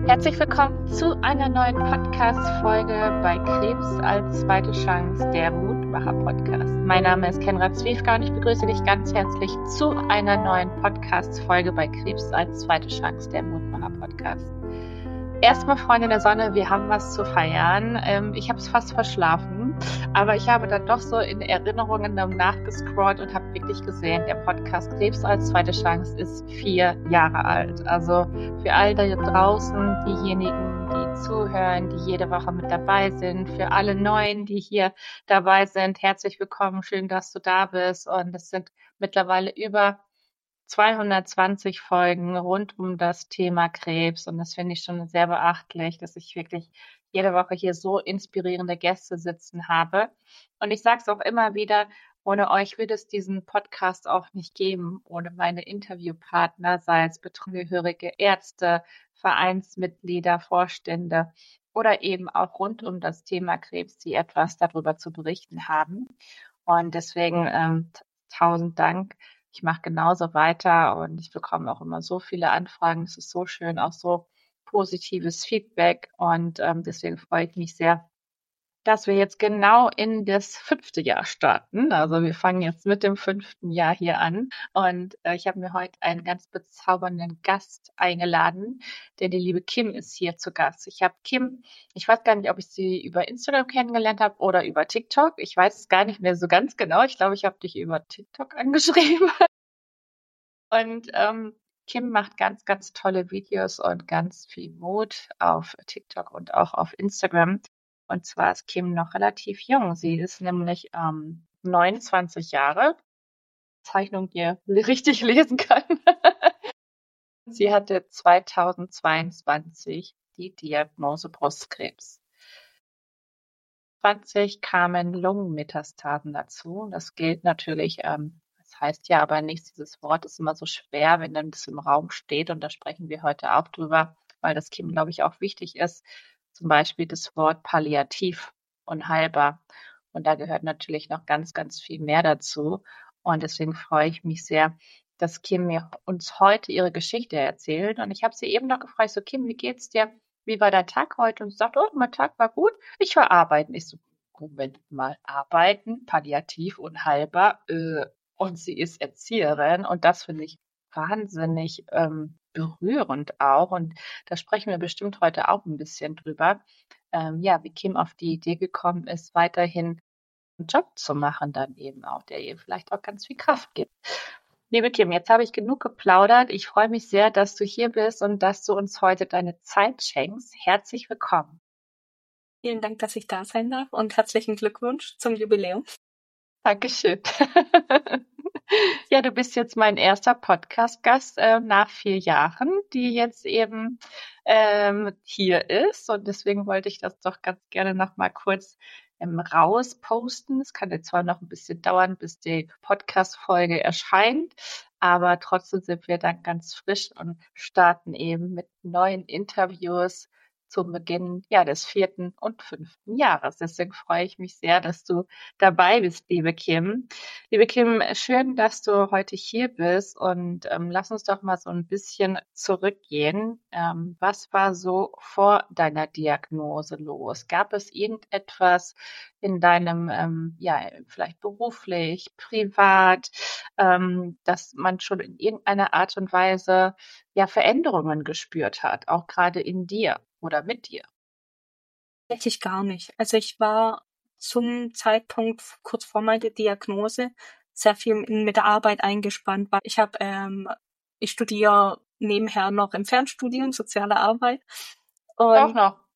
Herzlich willkommen zu einer neuen Podcast-Folge bei Krebs als zweite Chance, der Mutmacher-Podcast. Mein Name ist Kenra Zwiefka und ich begrüße dich ganz herzlich zu einer neuen Podcast-Folge bei Krebs als zweite Chance, der Mutmacher-Podcast. Erstmal, Freunde der Sonne, wir haben was zu feiern. Ich habe es fast verschlafen, aber ich habe dann doch so in Erinnerungen nachgescrollt und habe wirklich gesehen, der Podcast Krebs als zweite Chance ist 4 Jahre alt. Also für all da draußen, diejenigen, die zuhören, die jede Woche mit dabei sind, für alle Neuen, die hier dabei sind, herzlich willkommen, schön, dass du da bist. Und es sind mittlerweile über 220 Folgen rund um das Thema Krebs und das finde ich schon sehr beachtlich, dass ich wirklich jede Woche hier so inspirierende Gäste sitzen habe. Und ich sage es auch immer wieder, ohne euch würde es diesen Podcast auch nicht geben, ohne meine Interviewpartner, sei es betroffene Ärzte, Vereinsmitglieder, Vorstände oder eben auch rund um das Thema Krebs, die etwas darüber zu berichten haben. Und deswegen 1000 Dank. Ich mache genauso weiter und ich bekomme auch immer so viele Anfragen. Es ist so schön, auch so positives Feedback und deswegen freue ich mich sehr, dass wir jetzt genau in das 5. Jahr starten. Also wir fangen jetzt mit dem 5. Jahr hier an und ich habe mir heute einen ganz bezaubernden Gast eingeladen, denn die liebe Kim ist hier zu Gast. Ich habe Kim, ich weiß gar nicht, ob ich sie über Instagram kennengelernt habe oder über TikTok. Ich weiß es gar nicht mehr so ganz genau. Ich glaube, ich habe dich über TikTok angeschrieben. Und Kim macht ganz, ganz tolle Videos und ganz viel Mut auf TikTok und auch auf Instagram. Und zwar ist Kim noch relativ jung. Sie ist nämlich 29 Jahre. Zeichnung, die ihr richtig lesen kann. Sie hatte 2022 die Diagnose Brustkrebs. 20 kamen Lungenmetastasen dazu. Das gilt natürlich, das heißt ja aber nichts. Dieses Wort ist immer so schwer, wenn dann das im Raum steht. Und da sprechen wir heute auch drüber, weil das Kim, glaube ich, auch wichtig ist. Zum Beispiel das Wort palliativ und heilbar. Und da gehört natürlich noch ganz, ganz viel mehr dazu. Und deswegen freue ich mich sehr, dass Kim mir uns heute ihre Geschichte erzählt. Und ich habe sie eben noch gefragt, so Kim, wie geht's dir? Wie war dein Tag heute? Und sie sagt, oh, mein Tag war gut. Ich war arbeiten. Ich so, Moment mal, arbeiten, palliativ und heilbar. Und sie ist Erzieherin. Und das finde ich wahnsinnig berührend auch. Und da sprechen wir bestimmt heute auch ein bisschen drüber. Ja, wie Kim auf die Idee gekommen ist, weiterhin einen Job zu machen, dann eben auch, der ihr vielleicht auch ganz viel Kraft gibt. Liebe Kim, jetzt habe ich genug geplaudert. Ich freue mich sehr, dass du hier bist und dass du uns heute deine Zeit schenkst. Herzlich willkommen. Vielen Dank, dass ich da sein darf und herzlichen Glückwunsch zum Jubiläum. Dankeschön. Ja, du bist jetzt mein erster Podcast-Gast nach 4 Jahren, die jetzt eben hier ist. Und deswegen wollte ich das doch ganz gerne noch mal kurz rausposten. Es kann jetzt zwar noch ein bisschen dauern, bis die Podcast-Folge erscheint, aber trotzdem sind wir dann ganz frisch und starten eben mit neuen Interviews zum Beginn des 4. und 5. Jahres. Deswegen freue ich mich sehr, dass du dabei bist, liebe Kim. Liebe Kim, schön, dass du heute hier bist und lass uns doch mal so ein bisschen zurückgehen. Was war so vor deiner Diagnose los? Gab es irgendetwas in deinem, vielleicht beruflich, privat, dass man schon in irgendeiner Art und Weise Veränderungen gespürt hat, auch gerade in dir oder mit dir? Tatsächlich gar nicht. Also ich war zum Zeitpunkt kurz vor meiner Diagnose sehr viel mit der Arbeit eingespannt. Ich studiere nebenher noch im Fernstudium soziale Arbeit Auch und noch.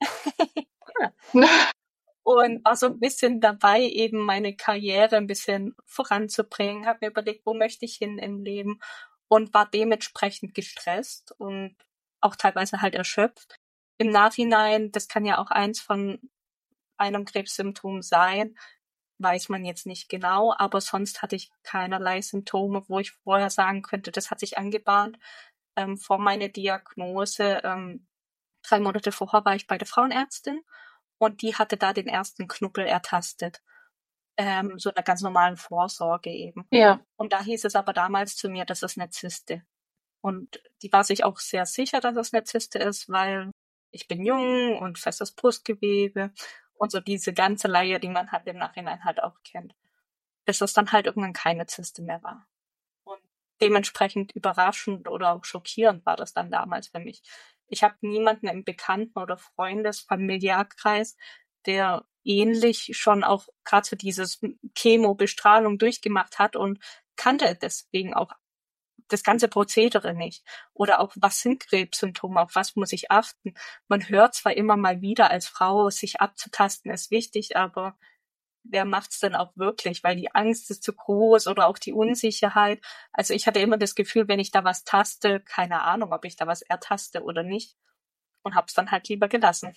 und war so ein bisschen dabei, eben meine Karriere ein bisschen voranzubringen. Habe mir überlegt, wo möchte ich hin im Leben und war dementsprechend gestresst und auch teilweise halt erschöpft. Im Nachhinein, das kann ja auch eins von einem Krebssymptom sein, weiß man jetzt nicht genau, aber sonst hatte ich keinerlei Symptome, wo ich vorher sagen könnte, das hat sich angebahnt. Vor meiner Diagnose, 3 Monate vorher war ich bei der Frauenärztin und die hatte da den ersten Knubbel ertastet. So einer ganz normalen Vorsorge eben. Ja. Und da hieß es aber damals zu mir, das ist eine Zyste. Und die war sich auch sehr sicher, dass es eine Zyste ist, weil ich bin jung und festes Brustgewebe und so diese ganze Leier, die man halt im Nachhinein halt auch kennt. Bis es dann halt irgendwann keine Zyste mehr war. Und dementsprechend überraschend oder auch schockierend war das dann damals für mich. Ich habe niemanden im Bekannten- oder Familiarkreis, der ähnlich schon auch gerade so dieses Chemo-Bestrahlung durchgemacht hat und kannte deswegen auch das ganze Prozedere nicht. Oder auch, was sind Krebssymptome, auf was muss ich achten? Man hört zwar immer mal wieder als Frau, sich abzutasten ist wichtig, aber wer macht's denn auch wirklich? Weil die Angst ist zu groß oder auch die Unsicherheit. Also ich hatte immer das Gefühl, wenn ich da was taste, keine Ahnung, ob ich da was ertaste oder nicht, und hab's dann halt lieber gelassen.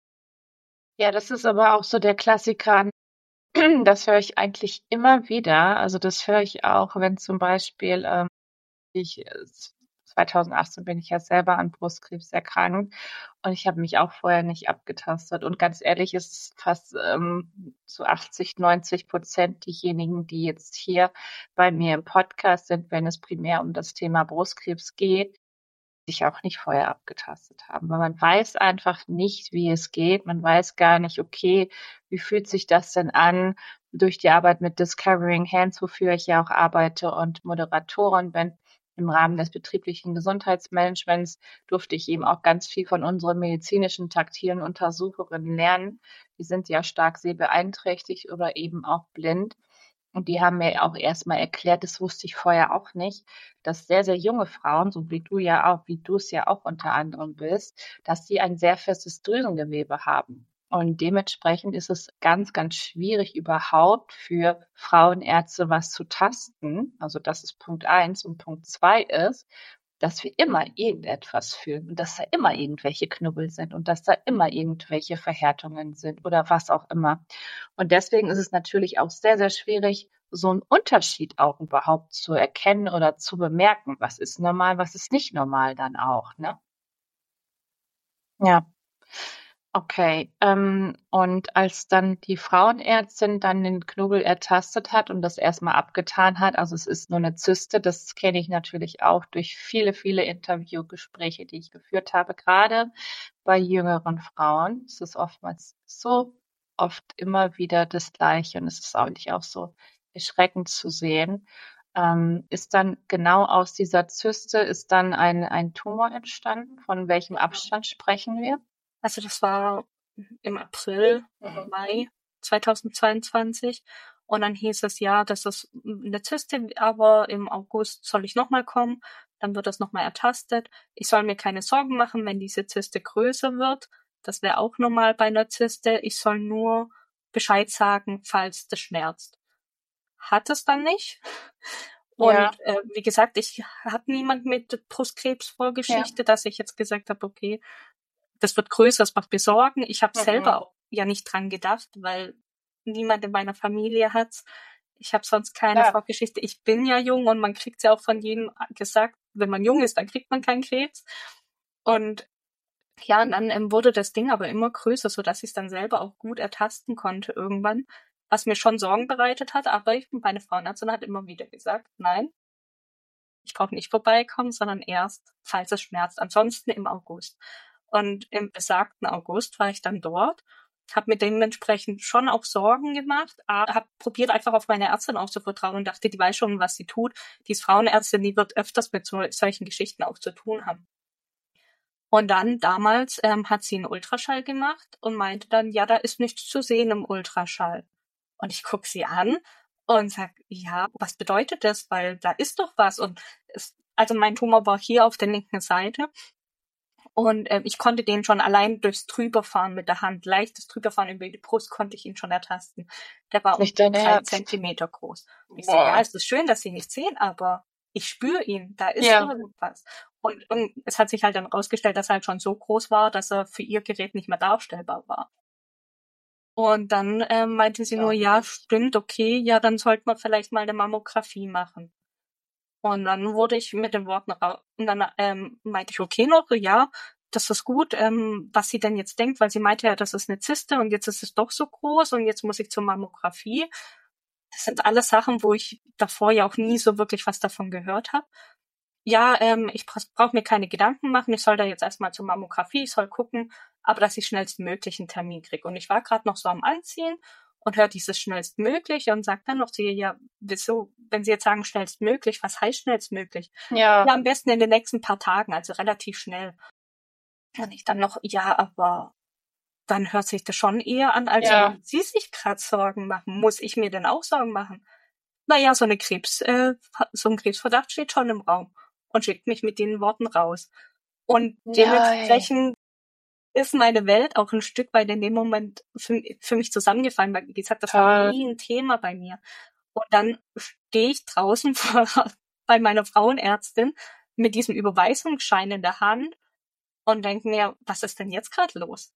Ja, das ist aber auch so der Klassiker. Das höre ich eigentlich immer wieder. Also das höre ich auch, wenn zum Beispiel ich 2018 bin ich ja selber an Brustkrebs erkrankt und ich habe mich auch vorher nicht abgetastet. Und ganz ehrlich, ist es fast zu 80-90% diejenigen, die jetzt hier bei mir im Podcast sind, wenn es primär um das Thema Brustkrebs geht, sich auch nicht vorher abgetastet haben, weil man weiß einfach nicht, wie es geht. Man weiß gar nicht, okay, wie fühlt sich das denn an durch die Arbeit mit Discovering Hands, wofür ich ja auch arbeite und Moderatorin bin. Im Rahmen des betrieblichen Gesundheitsmanagements durfte ich eben auch ganz viel von unseren medizinischen taktilen Untersucherinnen lernen. Die sind ja stark sehbeeinträchtigt oder eben auch blind. Und die haben mir auch erstmal erklärt, das wusste ich vorher auch nicht, dass sehr, sehr junge Frauen, so wie du ja auch, wie du es ja auch unter anderem bist, dass die ein sehr festes Drüsengewebe haben. Und dementsprechend ist es ganz, ganz schwierig überhaupt für Frauenärzte was zu tasten. Also das ist Punkt eins. Und Punkt zwei ist, dass wir immer irgendetwas fühlen und dass da immer irgendwelche Knubbel sind und dass da immer irgendwelche Verhärtungen sind oder was auch immer. Und deswegen ist es natürlich auch sehr, sehr schwierig, so einen Unterschied auch überhaupt zu erkennen oder zu bemerken. Was ist normal, was ist nicht normal dann auch, ne? Ja. Okay, und als dann die Frauenärztin dann den Knubbel ertastet hat und das erstmal abgetan hat, also es ist nur eine Zyste, das kenne ich natürlich auch durch viele, viele Interviewgespräche, die ich geführt habe, gerade bei jüngeren Frauen. Es ist oftmals so oft immer wieder das Gleiche und es ist eigentlich auch so erschreckend zu sehen. Ist dann genau aus dieser Zyste ist dann ein Tumor entstanden? Von welchem Abstand sprechen wir? Also das war im April, Mhm. Mai 2022. Und dann hieß es ja, das ist eine Zyste, aber im August soll ich nochmal kommen. Dann wird das nochmal ertastet. Ich soll mir keine Sorgen machen, wenn diese Zyste größer wird. Das wäre auch normal bei einer Zyste. Ich soll nur Bescheid sagen, falls das schmerzt. Hat es dann nicht. Ja, Und wie gesagt, ich habe niemand mit ja. Brustkrebsvorgeschichte, dass ich jetzt gesagt habe, okay, das wird größer, das macht mir Sorgen. Ich habe selber Mhm. auch ja nicht dran gedacht, weil niemand in meiner Familie hat's. Ich habe sonst keine Klar. Vorgeschichte. Ich bin ja jung und man kriegt's ja auch von jedem gesagt, wenn man jung ist, dann kriegt man keinen Krebs. Und ja, und dann wurde das Ding aber immer größer, so dass ich es dann selber auch gut ertasten konnte irgendwann, was mir schon Sorgen bereitet hat. Aber meine Frauenärztin hat immer wieder gesagt, nein, ich brauche nicht vorbeikommen, sondern erst, falls es schmerzt. Ansonsten im August. Und im besagten August war ich dann dort, habe mir dementsprechend schon auch Sorgen gemacht, aber habe probiert einfach auf meine Ärztin auch zu vertrauen und dachte, die weiß schon, was sie tut. Die ist Frauenärztin, die wird öfters mit solchen Geschichten auch zu tun haben. Und dann damals hat sie einen Ultraschall gemacht und meinte dann, ja, da ist nichts zu sehen im Ultraschall. Und ich guck sie an und sag, ja, was bedeutet das? Weil da ist doch was. Und also mein Tumor war hier auf der linken Seite. Und ich konnte den schon allein durchs Drüberfahren mit der Hand, leichtes Drüberfahren über die Brust, konnte ich ihn schon ertasten. Der war um Nicht dein 3 Ernst. Zentimeter groß. Und ich so, ja, Boah. es ist schön, dass Sie nicht sehen, aber ich spüre ihn, da ist Ja. irgendwas. Und es hat sich halt dann rausgestellt, dass er halt schon so groß war, dass er für ihr Gerät nicht mehr darstellbar war. Und dann meinte sie nur, ja, Unglaublich. stimmt, okay, ja, dann sollte man vielleicht mal eine Mammographie machen. Und dann wurde ich mit den Worten und dann meinte ich, okay noch, ja, das ist gut, was sie denn jetzt denkt, weil sie meinte ja, das ist eine Zyste und jetzt ist es doch so groß und jetzt muss ich zur Mammographie. Das sind alles Sachen, wo ich davor ja auch nie so wirklich was davon gehört habe. ja, ich brauche mir keine Gedanken machen, ich soll da jetzt erstmal zur Mammographie, ich soll gucken, aber dass ich schnellstmöglich einen Termin kriege. Und ich war gerade noch so am Anziehen und höre dieses schnellstmöglich und sage dann noch zu ihr, ja, wieso, wenn Sie jetzt sagen schnellstmöglich, was heißt schnellstmöglich? Ja, Ja, am besten in den nächsten paar Tagen, also relativ schnell. Und ich dann noch, ja, aber dann hört sich das schon eher an, als ja. würden Sie sich gerade Sorgen machen. Muss ich mir denn auch Sorgen machen? Naja, so ein Krebsverdacht steht schon im Raum und schickt mich mit den Worten raus. Und Nein. dementsprechend ist meine Welt auch ein Stück weit in dem Moment für mich zusammengefallen, weil, wie gesagt, das war Toll. nie ein Thema bei mir. Und dann stehe ich draußen bei meiner Frauenärztin mit diesem Überweisungsschein in der Hand und denke mir, was ist denn jetzt gerade los?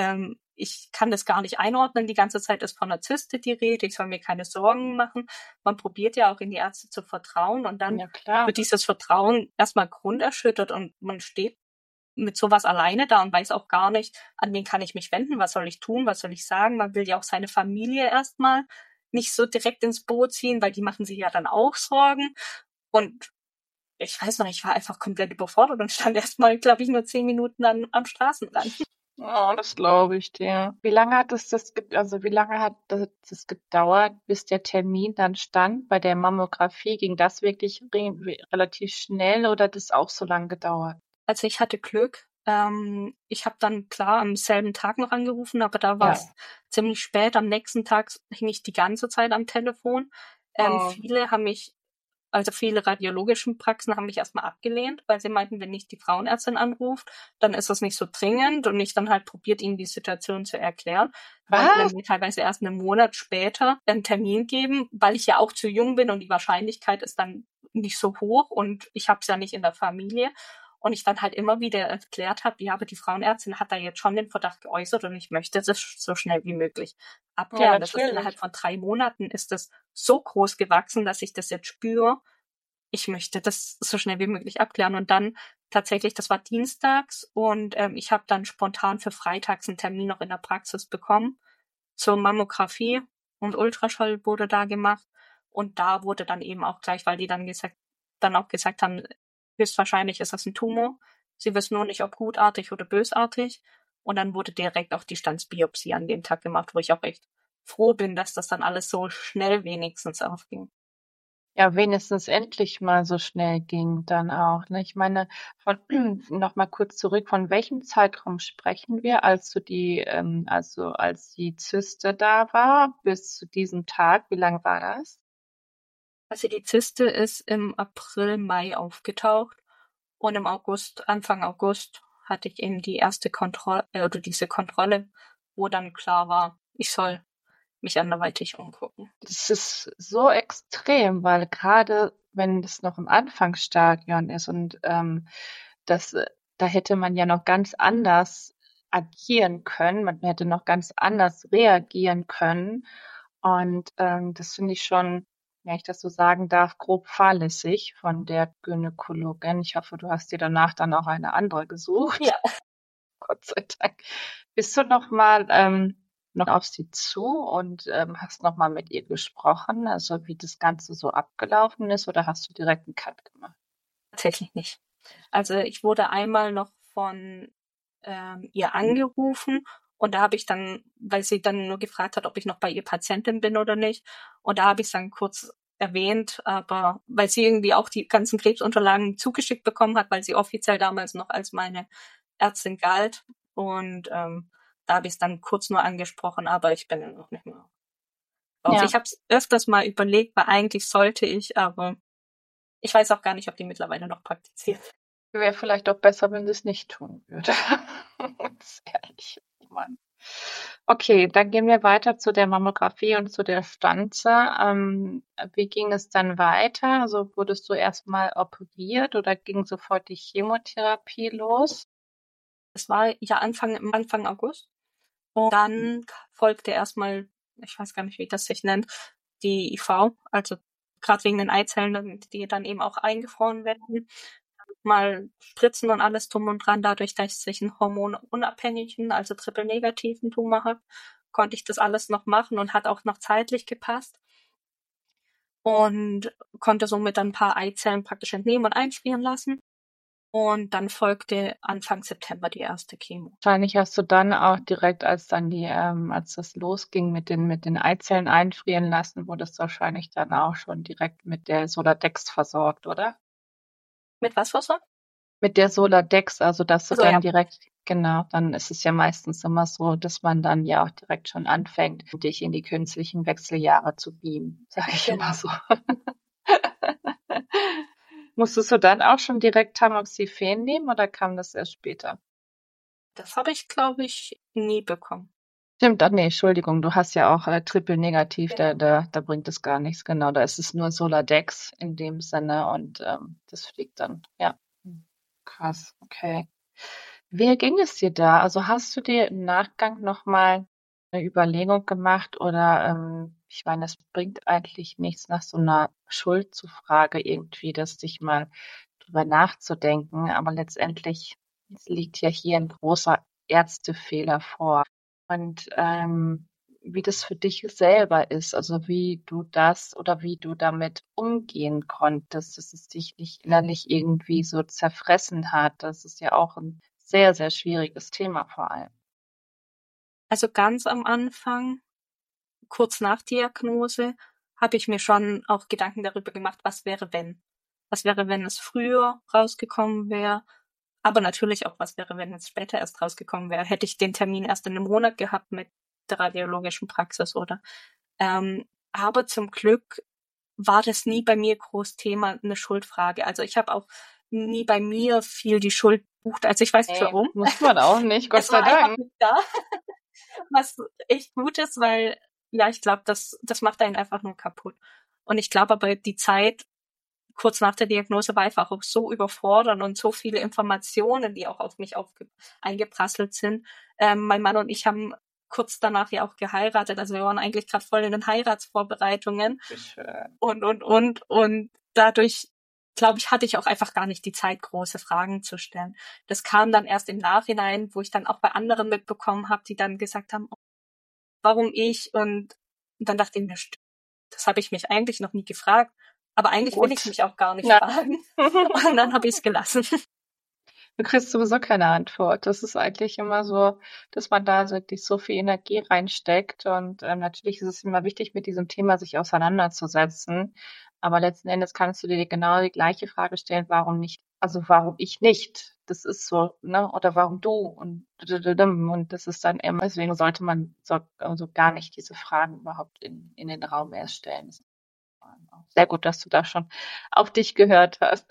Ich kann das gar nicht einordnen. Die ganze Zeit ist von einer Zyste die Rede. Ich soll mir keine Sorgen machen. Man probiert ja auch in die Ärzte zu vertrauen und dann Ja, klar. wird dieses Vertrauen erstmal grunderschüttert und man steht mit sowas alleine da und weiß auch gar nicht, an wen kann ich mich wenden, was soll ich tun, was soll ich sagen. Man will ja auch seine Familie erstmal nicht so direkt ins Boot ziehen, weil die machen sich ja dann auch Sorgen. Und ich weiß noch, ich war einfach komplett überfordert und stand erstmal, glaube ich, nur 10 Minuten am Straßenrand. Oh, das glaube ich dir. Wie lange hat also wie lange hat das gedauert, bis der Termin dann stand? Bei der Mammographie ging das wirklich relativ schnell oder hat das auch so lange gedauert? Also ich hatte Glück. Ich habe dann klar am selben Tag noch angerufen, aber da war Ja. es ziemlich spät. Am nächsten Tag hing ich die ganze Zeit am Telefon. Oh, Viele haben mich Also viele radiologischen Praxen haben mich erstmal abgelehnt, weil sie meinten, wenn ich die Frauenärztin anruft, dann ist das nicht so dringend und ich dann halt probiert, ihnen die Situation zu erklären. Wollten dann was? mir teilweise erst einen Monat später einen Termin geben, weil ich ja auch zu jung bin und die Wahrscheinlichkeit ist dann nicht so hoch und ich habe es ja nicht in der Familie. Und ich dann halt immer wieder erklärt habe, ja, aber die Frauenärztin hat da jetzt schon den Verdacht geäußert und ich möchte das so schnell wie möglich Ja, abklären. Das ist innerhalb natürlich. von 3 Monaten ist das so groß gewachsen, dass ich das jetzt spüre. Ich möchte das so schnell wie möglich abklären. Und dann tatsächlich, das war dienstags und ich habe dann spontan für freitags einen Termin noch in der Praxis bekommen zur Mammographie und Ultraschall wurde da gemacht. Und da wurde dann eben auch gleich, weil die dann auch gesagt haben, höchstwahrscheinlich ist das ein Tumor. Sie wissen nur nicht, ob gutartig oder bösartig. Und dann wurde direkt auch die Standsbiopsie an dem Tag gemacht, wo ich auch echt froh bin, dass das dann alles so schnell wenigstens aufging. Ja, wenigstens endlich mal so schnell ging dann auch, ne? Ich meine, von noch mal kurz zurück, von welchem Zeitraum sprechen wir, als die Zyste da war, bis zu diesem Tag? Wie lang war das? Also die Zyste ist im April, Mai aufgetaucht und im August, Anfang August hatte ich eben die erste Kontrolle oder diese Kontrolle, wo dann klar war, ich soll mich anderweitig umgucken. Das ist so extrem, weil gerade wenn das noch im Anfangsstadion ist und, das da hätte man ja noch ganz anders agieren können. Man hätte noch ganz anders reagieren können. Und, das finde ich schon, wenn ich das so sagen darf, grob fahrlässig von der Gynäkologin. Ich hoffe, du hast dir danach dann auch eine andere gesucht. Ja, Gott sei Dank. Bist du noch auf sie zu und hast noch mal mit ihr gesprochen, also wie das Ganze so abgelaufen ist, oder hast du direkt einen Cut gemacht? tatsächlich nicht. Also ich wurde einmal noch von ihr angerufen und da habe ich dann, weil sie dann nur gefragt hat, ob ich noch bei ihr Patientin bin oder nicht, und da habe ich dann kurz erwähnt, aber weil sie irgendwie auch die ganzen Krebsunterlagen zugeschickt bekommen hat, weil sie offiziell damals noch als meine Ärztin galt und da habe ich es dann kurz nur angesprochen, aber ich bin dann noch nicht mehr drauf. Ja, Ich habe es öfters mal überlegt, weil eigentlich sollte ich, aber ich weiß auch gar nicht, ob die mittlerweile noch praktiziert. wäre vielleicht auch besser, wenn sie es nicht tun würde. Ganz ehrlich, oh Mann. Okay, dann gehen wir weiter zu der Mammographie und zu der Stanze. Wie ging es dann weiter? Also wurdest du erstmal operiert oder ging sofort die Chemotherapie los? Es war ja Anfang August. Und dann folgte erstmal, ich weiß gar nicht, wie das sich nennt, die IV, also gerade wegen den Eizellen, die dann eben auch eingefroren werden, mal Spritzen und alles drum und dran. Dadurch, dass ich einen hormonunabhängigen, also triple-negativen Tumor habe, konnte ich das alles noch machen und hat auch noch zeitlich gepasst. und konnte somit dann ein paar Eizellen praktisch entnehmen und einfrieren lassen. Und dann folgte Anfang September die erste Chemo. Wahrscheinlich hast du dann auch direkt, als dann als das losging mit den Eizellen einfrieren lassen, wurdest du wahrscheinlich dann auch schon direkt mit der Soladex versorgt, oder? Mit was versorgt? Mit der Soladex, also dass du Also dann ja, direkt, genau, dann ist es ja meistens immer so, dass man dann ja auch direkt schon anfängt, dich in die künstlichen Wechseljahre zu beamen, sage ich immer genau. so. Musstest du dann auch schon direkt Tamoxifen nehmen oder kam das erst später? Das habe ich, glaube ich, nie bekommen. Stimmt, ach nee, Entschuldigung, du hast ja auch Triple negativ, da, Genau. da bringt es gar nichts, genau, da ist es nur Soladex in dem Sinne und das fliegt dann, ja. Krass, okay. Wie ging es dir da? Also hast du dir im Nachgang nochmal eine Überlegung gemacht oder ich meine, es bringt eigentlich nichts, nach so einer Schuldzufrage irgendwie, das dich mal drüber nachzudenken, aber letztendlich es liegt ja hier ein großer Ärztefehler vor. Und wie das für dich selber ist, also wie du das oder wie du damit umgehen konntest, dass es dich nicht innerlich irgendwie so zerfressen hat. Das ist ja auch ein sehr, sehr schwieriges Thema vor allem. Also ganz am Anfang, kurz nach Diagnose, habe ich mir schon auch Gedanken darüber gemacht, was wäre, wenn. Was wäre, wenn es früher rausgekommen wäre? Aber natürlich auch, was wäre, wenn es später erst rausgekommen wäre? Hätte ich den Termin erst in einem Monat gehabt mit der radiologischen Praxis, oder? Aber zum Glück war das nie bei mir groß Thema, eine Schuldfrage. Also ich habe auch nie bei mir viel die Schuld gesucht. Also ich weiß nicht Nee, warum. muss man auch nicht, Gott Es sei war einfach Dank. nicht da, was echt gut ist, weil ja, ich glaube, das macht einen einfach nur kaputt. Und ich glaube aber, die Zeit kurz nach der Diagnose war einfach auch so überfordernd und so viele Informationen, die auch auf mich eingeprasselt sind. Mein Mann und ich haben kurz danach ja auch geheiratet. Also wir waren eigentlich gerade voll in den Heiratsvorbereitungen Wie schön. und dadurch, glaube ich, hatte ich auch einfach gar nicht die Zeit, große Fragen zu stellen. Das kam dann erst im Nachhinein, wo ich dann auch bei anderen mitbekommen habe, die dann gesagt haben, warum ich? Und dann dachte ich mir, das habe ich mich eigentlich noch nie gefragt, aber eigentlich will ich es Gut. mich auch gar nicht Na. fragen. Und dann habe ich es gelassen. Du kriegst sowieso keine Antwort. Das ist eigentlich immer so, dass man da wirklich so viel Energie reinsteckt. Und natürlich ist es immer wichtig, mit diesem Thema sich auseinanderzusetzen. Aber letzten Endes kannst du dir genau die gleiche Frage stellen, warum nicht? Also warum ich nicht? Das ist so, ne? Oder warum du? Und das ist dann immer, deswegen sollte man so, also gar nicht diese Fragen überhaupt in den Raum erst stellen. Das ist sehr gut, dass du da schon auf dich gehört hast.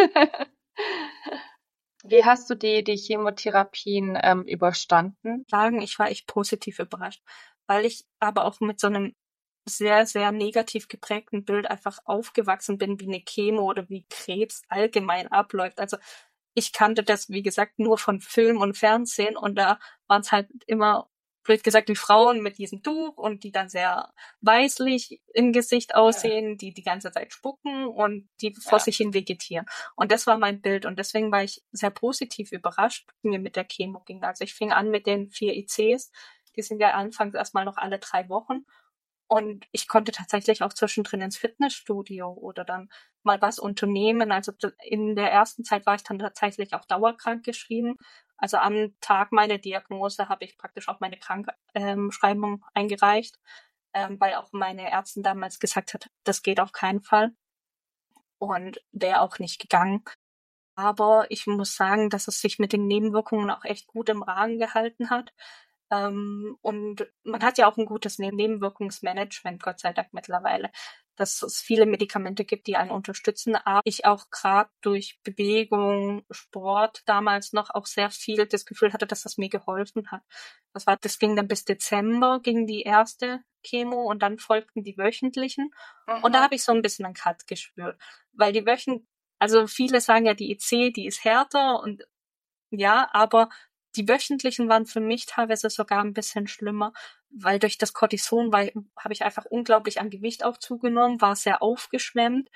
Wie hast du die Chemotherapien überstanden? Sagen, ich war echt positiv überrascht, weil ich aber auch mit so einem sehr, sehr negativ geprägten Bild einfach aufgewachsen bin, wie eine Chemo oder wie Krebs allgemein abläuft. Also ich kannte das, wie gesagt, nur von Film und Fernsehen und da waren es halt immer, blöd gesagt, die Frauen mit diesem Tuch und die dann sehr weißlich im Gesicht aussehen, die die ganze Zeit spucken und die vor Ja. sich hin vegetieren. Und das war mein Bild und deswegen war ich sehr positiv überrascht, wie mir mit der Chemo ging. Also ich fing an mit den 4 ICs, die sind ja anfangs erstmal noch alle 3 Wochen und ich konnte tatsächlich auch zwischendrin ins Fitnessstudio oder dann mal was unternehmen. Also in der ersten Zeit war ich dann tatsächlich auch dauerkrank geschrieben. Also am Tag meiner Diagnose habe ich praktisch auch meine Krankschreibung eingereicht, weil auch meine Ärztin damals gesagt hat, das geht auf keinen Fall und wäre auch nicht gegangen. Aber ich muss sagen, dass es sich mit den Nebenwirkungen auch echt gut im Rahmen gehalten hat. Und man hat ja auch ein gutes Nebenwirkungsmanagement, Gott sei Dank mittlerweile, dass es viele Medikamente gibt, die einen unterstützen. Aber ich auch gerade durch Bewegung, Sport damals noch auch sehr viel das Gefühl hatte, dass das mir geholfen hat. Das ging dann bis Dezember, ging die erste Chemo und dann folgten die wöchentlichen. Und da Mhm. habe ich so ein bisschen einen Cut gespürt, weil also viele sagen ja, die IC, die ist härter und ja, aber die wöchentlichen waren für mich teilweise sogar ein bisschen schlimmer, weil durch das Cortison habe ich einfach unglaublich an Gewicht auch zugenommen, war sehr aufgeschwemmt,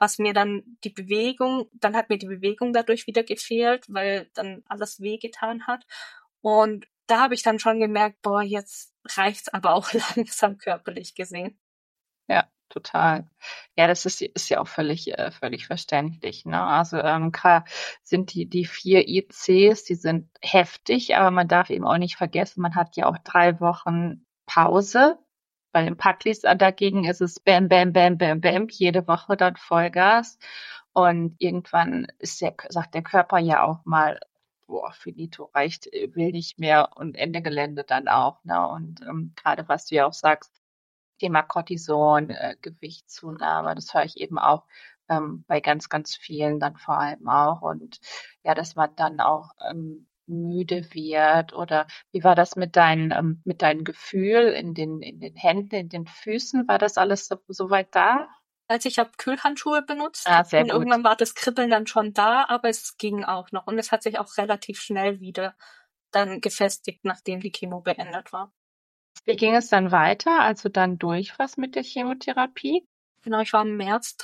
dann hat mir die Bewegung dadurch wieder gefehlt, weil dann alles wehgetan hat. Und da habe ich dann schon gemerkt, boah, jetzt reicht's aber auch langsam körperlich gesehen. Ja, total. Ja, das ist ja auch völlig verständlich, ne? Also, sind die 4 ICs, die sind heftig, aber man darf eben auch nicht vergessen, man hat ja auch 3 Wochen Pause. Bei den Packlis dagegen ist es Bam, Bam, Bam, Bam, Bam, jede Woche dann Vollgas. Und irgendwann sagt der Körper ja auch mal, boah, finito, reicht, will nicht mehr und Ende Gelände dann auch, ne? Und gerade was du ja auch sagst, Thema Cortison, Gewichtszunahme, das höre ich eben auch bei ganz vielen dann vor allem auch. Und ja, dass man dann auch müde wird. Oder wie war das mit deinem Gefühl in den Händen, in den Füßen? War das alles so weit da? Also ich habe Kühlhandschuhe benutzt Ah, sehr und gut. irgendwann war das Kribbeln dann schon da, aber es ging auch noch. Und es hat sich auch relativ schnell wieder dann gefestigt, nachdem die Chemo beendet war. Wie ging es dann weiter, als du dann durch warst mit der Chemotherapie? Genau, ich war im März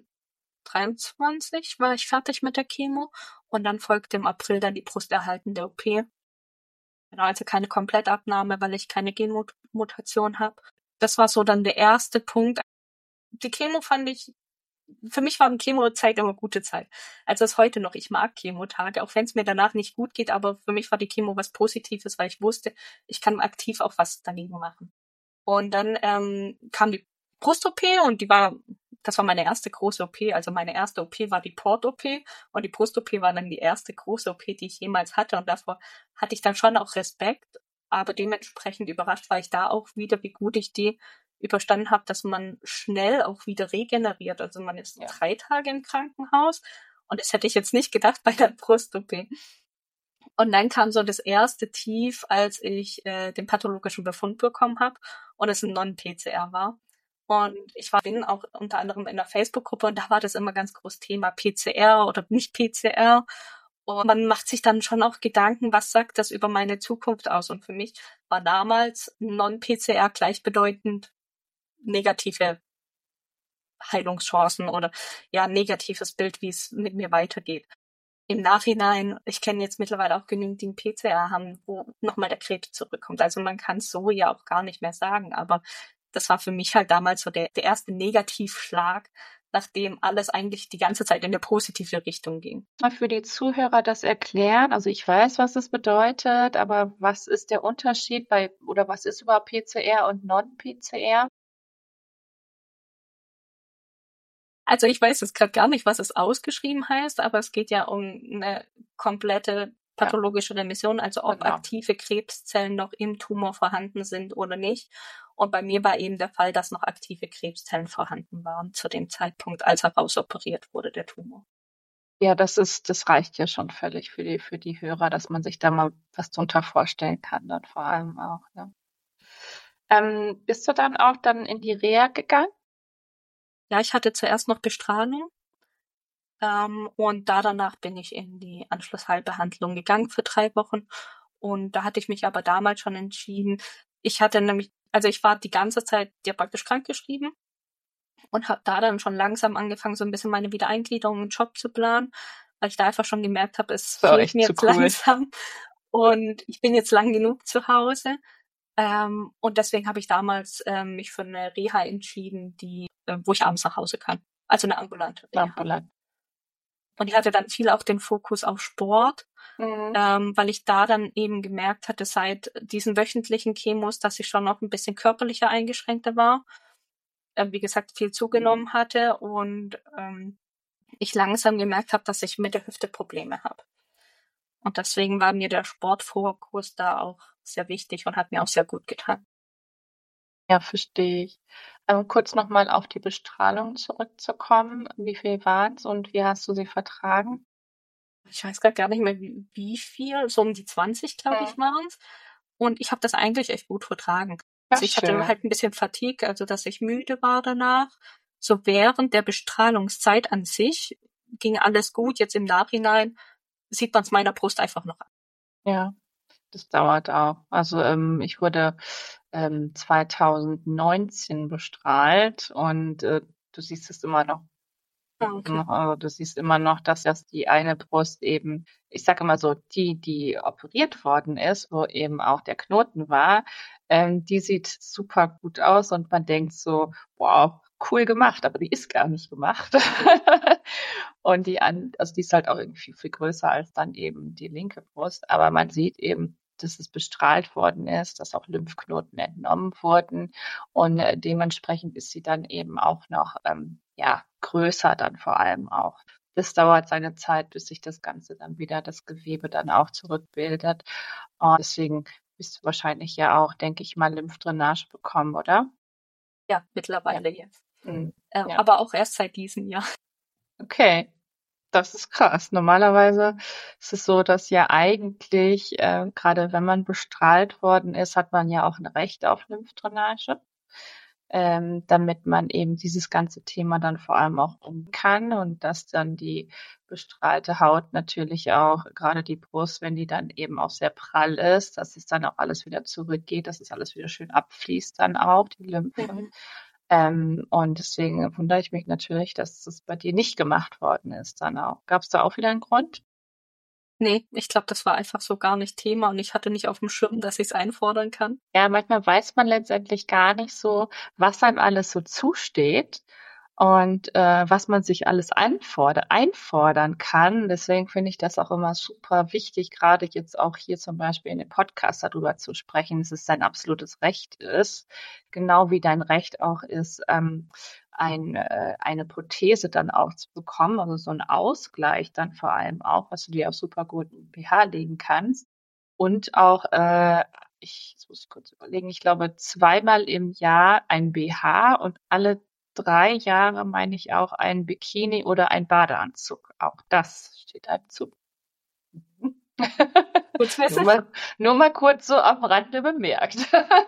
23 war ich fertig mit der Chemo und dann folgte im April dann die brusterhaltende OP. Genau, also keine Komplettabnahme, weil ich keine Genmutation habe. Das war so dann der erste Punkt. Die Chemo für mich war die Chemozeit immer gute Zeit. Also das heute noch, ich mag Chemotage, auch wenn es mir danach nicht gut geht, aber für mich war die Chemo was Positives, weil ich wusste, ich kann aktiv auch was dagegen machen. Und dann kam die Brust-OP und das war meine erste große OP. Also meine erste OP war die Port-OP und die Brust-OP war dann die erste große OP, die ich jemals hatte. Und davor hatte ich dann schon auch Respekt, aber dementsprechend überrascht war ich da auch wieder, wie gut ich die überstanden habe, dass man schnell auch wieder regeneriert. Also man ist 3 Tage im Krankenhaus und das hätte ich jetzt nicht gedacht bei der Brust-OP. Und dann kam so das erste Tief, als ich den pathologischen Befund bekommen habe und es ein Non-PCR war. Und bin auch unter anderem in der Facebook-Gruppe und da war das immer ganz groß Thema PCR oder nicht PCR. Und man macht sich dann schon auch Gedanken, was sagt das über meine Zukunft aus? Und für mich war damals Non-PCR gleichbedeutend negative Heilungschancen oder ja, negatives Bild, wie es mit mir weitergeht. Im Nachhinein, ich kenne jetzt mittlerweile auch genügend, die einen PCR haben, wo nochmal der Krebs zurückkommt. Also man kann es so ja auch gar nicht mehr sagen, aber das war für mich halt damals so der erste Negativschlag, nachdem alles eigentlich die ganze Zeit in eine positive Richtung ging. Mal für die Zuhörer das erklären. Also ich weiß, was es bedeutet, aber was ist der Unterschied oder was ist überhaupt PCR und Non-PCR? Also ich weiß jetzt gerade gar nicht, was es ausgeschrieben heißt, aber es geht ja um eine komplette pathologische Remission, also ob Genau. aktive Krebszellen noch im Tumor vorhanden sind oder nicht. Und bei mir war eben der Fall, dass noch aktive Krebszellen vorhanden waren zu dem Zeitpunkt, als er rausoperiert wurde, der Tumor. Ja, das reicht ja schon völlig für die Hörer, dass man sich da mal was drunter vorstellen kann, dann vor allem auch, ne? Bist du dann in die Reha gegangen? Ja, ich hatte zuerst noch Bestrahlung und danach bin ich in die Anschlussheilbehandlung gegangen für 3 Wochen. Und da hatte ich mich aber damals schon entschieden. Ich war die ganze Zeit ja praktisch krankgeschrieben und habe da dann schon langsam angefangen, so ein bisschen meine Wiedereingliederung im Job zu planen, weil ich da einfach schon gemerkt habe, es Das war fehlt echt mir zu jetzt cool. langsam und ich bin jetzt lang genug zu Hause. Und deswegen habe ich damals mich für eine Reha entschieden, wo ich abends nach Hause kann. Also eine ambulante Reha. Ambulant. Und ich hatte dann viel auch den Fokus auf Sport, Mhm. weil ich da dann eben gemerkt hatte, seit diesen wöchentlichen Chemos, dass ich schon noch ein bisschen körperlicher eingeschränkter war. Wie gesagt, viel zugenommen hatte und ich langsam gemerkt habe, dass ich mit der Hüfte Probleme habe. Und deswegen war mir der Sportfokus da auch sehr wichtig und hat mir auch sehr gut getan. Ja, verstehe ich. Kurz noch mal auf die Bestrahlung zurückzukommen. Wie viel waren's und wie hast du sie vertragen? Ich weiß grad gar nicht mehr, wie viel, so um die 20, glaube ich, waren's. Und ich habe das eigentlich echt gut vertragen. Ja, Also ich hatte schön. halt ein bisschen Fatigue, also dass ich müde war danach. So während der Bestrahlungszeit an sich ging alles gut. Jetzt im Nachhinein sieht man's meiner Brust einfach noch an. Ja, das dauert auch. Also, ich wurde 2019 bestrahlt und du siehst es immer noch. Ah, okay. Also du siehst immer noch, dass das die eine Brust eben, ich sage immer so, die operiert worden ist, wo eben auch der Knoten war, die sieht super gut aus und man denkt so, wow, cool gemacht, aber die ist gar nicht gemacht. Und also die ist halt auch irgendwie viel größer als dann eben die linke Brust. Aber man sieht eben, dass es bestrahlt worden ist, dass auch Lymphknoten entnommen wurden. Und dementsprechend ist sie dann eben auch noch, ja, größer dann vor allem auch. Das dauert seine Zeit, bis sich das Ganze dann wieder, das Gewebe dann auch zurückbildet. Und deswegen bist du wahrscheinlich ja auch, denke ich mal, Lymphdrainage bekommen, oder? Ja, mittlerweile jetzt. Mhm. Ja. Aber auch erst seit diesem Jahr. Okay, das ist krass. Normalerweise ist es so, dass ja eigentlich, gerade wenn man bestrahlt worden ist, hat man ja auch ein Recht auf Lymphdrainage, damit man eben dieses ganze Thema dann vor allem auch kann und dass dann die bestrahlte Haut natürlich auch, gerade die Brust, wenn die dann eben auch sehr prall ist, dass es dann auch alles wieder zurückgeht, dass es alles wieder schön abfließt dann auch, die Lymphe. Mhm. Und deswegen wundere ich mich natürlich, dass das bei dir nicht gemacht worden ist dann auch. Gab es da auch wieder einen Grund? Nee, ich glaube, das war einfach so gar nicht Thema und ich hatte nicht auf dem Schirm, dass ich es einfordern kann. Ja, manchmal weiß man letztendlich gar nicht so, was einem alles so zusteht und was man sich alles einfordern kann. Deswegen finde ich das auch immer super wichtig, gerade jetzt auch hier zum Beispiel in dem Podcast darüber zu sprechen, dass es dein absolutes Recht ist, genau wie dein Recht auch ist, eine Prothese dann auch zu bekommen, also so ein Ausgleich dann vor allem auch, was du dir auch super gut in BH legen kannst. Und auch, jetzt muss ich kurz überlegen, ich glaube, zweimal im Jahr ein BH und alle 3 Jahre, meine ich, auch ein Bikini oder ein Badeanzug. Auch das steht einem zu. Mhm. Gut zu Nur wissen. mal, nur mal kurz so am Rande bemerkt.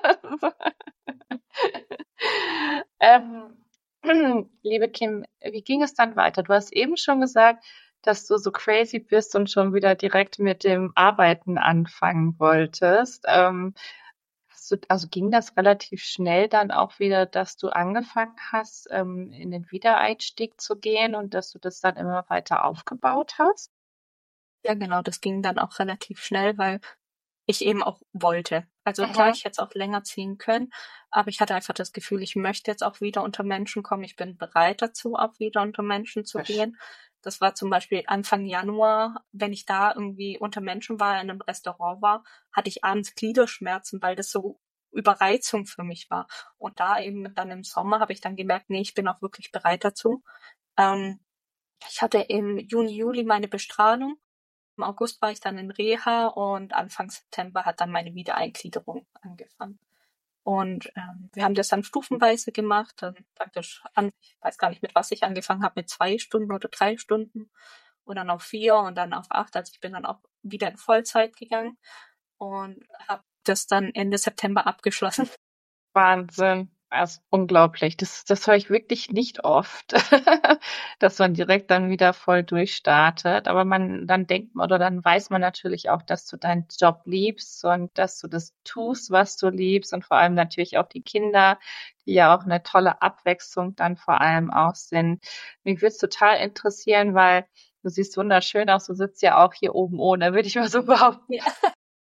Ähm, liebe Kim, wie ging es dann weiter? Du hast eben schon gesagt, dass du so crazy bist und schon wieder direkt mit dem Arbeiten anfangen wolltest. Also ging das relativ schnell dann auch wieder, dass du angefangen hast, in den Wiedereinstieg zu gehen und dass du das dann immer weiter aufgebaut hast? Ja, genau, das ging dann auch relativ schnell, weil ich eben auch wollte. Also klar, Mhm. ich hätte es auch länger ziehen können, aber ich hatte einfach das Gefühl, ich möchte jetzt auch wieder unter Menschen kommen. Ich bin bereit dazu, auch wieder unter Menschen zu gehen. Das war zum Beispiel Anfang Januar, wenn ich da irgendwie unter Menschen war, in einem Restaurant war, hatte ich abends Gliederschmerzen, weil das so Überreizung für mich war. Und da eben dann im Sommer habe ich dann gemerkt, nee, ich bin auch wirklich bereit dazu. Ähm, Ich hatte im Juni, Juli meine Bestrahlung. Im August war ich dann in Reha und Anfang September hat dann meine Wiedereingliederung angefangen. Und wir haben das dann stufenweise gemacht. Dann praktisch ich weiß gar nicht, mit was ich angefangen habe, mit 2 Stunden oder 3 Stunden und dann auf 4 und dann auf 8. Also ich bin dann auch wieder in Vollzeit gegangen und habe das dann Ende September abgeschlossen. Wahnsinn. Das ist unglaublich. Das höre ich wirklich nicht oft, dass man direkt dann wieder voll durchstartet. Aber dann denkt man oder dann weiß man natürlich auch, dass du deinen Job liebst und dass du das tust, was du liebst und vor allem natürlich auch die Kinder, die ja auch eine tolle Abwechslung dann vor allem auch sind. Mich würde es total interessieren, weil du siehst wunderschön aus. Du sitzt ja auch hier oben ohne, würde ich mal so behaupten. Ja.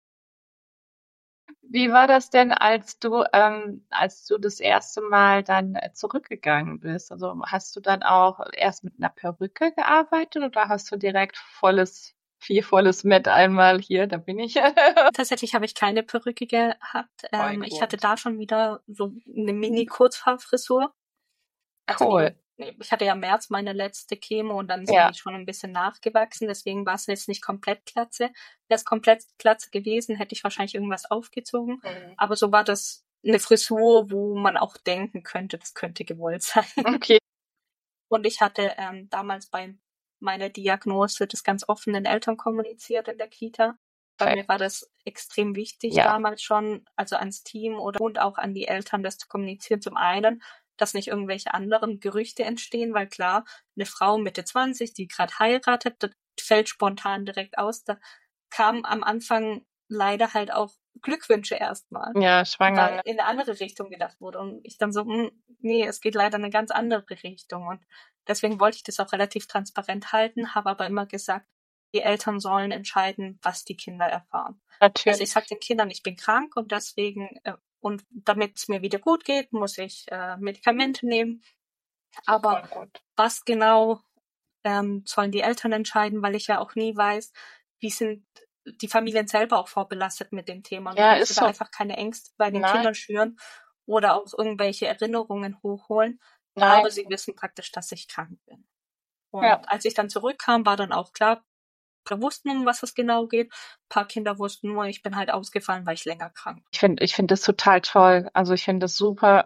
Wie war das denn, als du das erste Mal dann zurückgegangen bist? Also hast du dann auch erst mit einer Perücke gearbeitet oder hast du direkt volles Met einmal hier, da bin ich. Tatsächlich habe ich keine Perücke gehabt. Voll Ich hatte gut. da schon wieder so eine Mini-Kurzhaarfrisur. Also Cool. ich hatte ja im März meine letzte Chemo und dann sind Ja, die schon ein bisschen nachgewachsen, deswegen war es jetzt nicht komplett Glatze. Wäre es komplett Glatze gewesen, hätte ich wahrscheinlich irgendwas aufgezogen. Mhm. Aber so war das eine Frisur, wo man auch denken könnte, das könnte gewollt sein. Okay. Und ich hatte damals bei meiner Diagnose das ganz offen den Eltern kommuniziert in der Kita. Bei mir war das extrem wichtig Ja, damals schon, also ans Team und auch an die Eltern, das zu kommunizieren. Zum einen, dass nicht irgendwelche anderen Gerüchte entstehen, weil klar, eine Frau Mitte 20, die gerade heiratet, das fällt spontan direkt aus. Da kamen am Anfang leider halt auch Glückwünsche erstmal, ja, schwanger, weil ne? in eine andere Richtung gedacht wurde. Und ich dann so, nee, es geht leider in eine ganz andere Richtung. Und deswegen wollte ich das auch relativ transparent halten, habe aber immer gesagt, die Eltern sollen entscheiden, was die Kinder erfahren. Also ich Natürlich. sage den Kindern, ich bin krank und deswegen, und damit es mir wieder gut geht, muss ich Medikamente nehmen. Aber Voll gut. was genau sollen die Eltern entscheiden, weil ich ja auch nie weiß, wie sind die Familien selber auch vorbelastet mit dem Thema. Und ich Ja, möchte ist da so. einfach keine Ängste bei den Nein, Kindern schüren oder auch irgendwelche Erinnerungen hochholen. nein. Aber sie wissen praktisch, dass ich krank bin. Ja. Und als ich dann zurückkam, war dann auch klar, wir wussten, um was es genau geht. Ein paar Kinder wussten nur, ich bin halt ausgefallen, weil ich länger krank war. Ich finde das total toll. Also ich finde das super,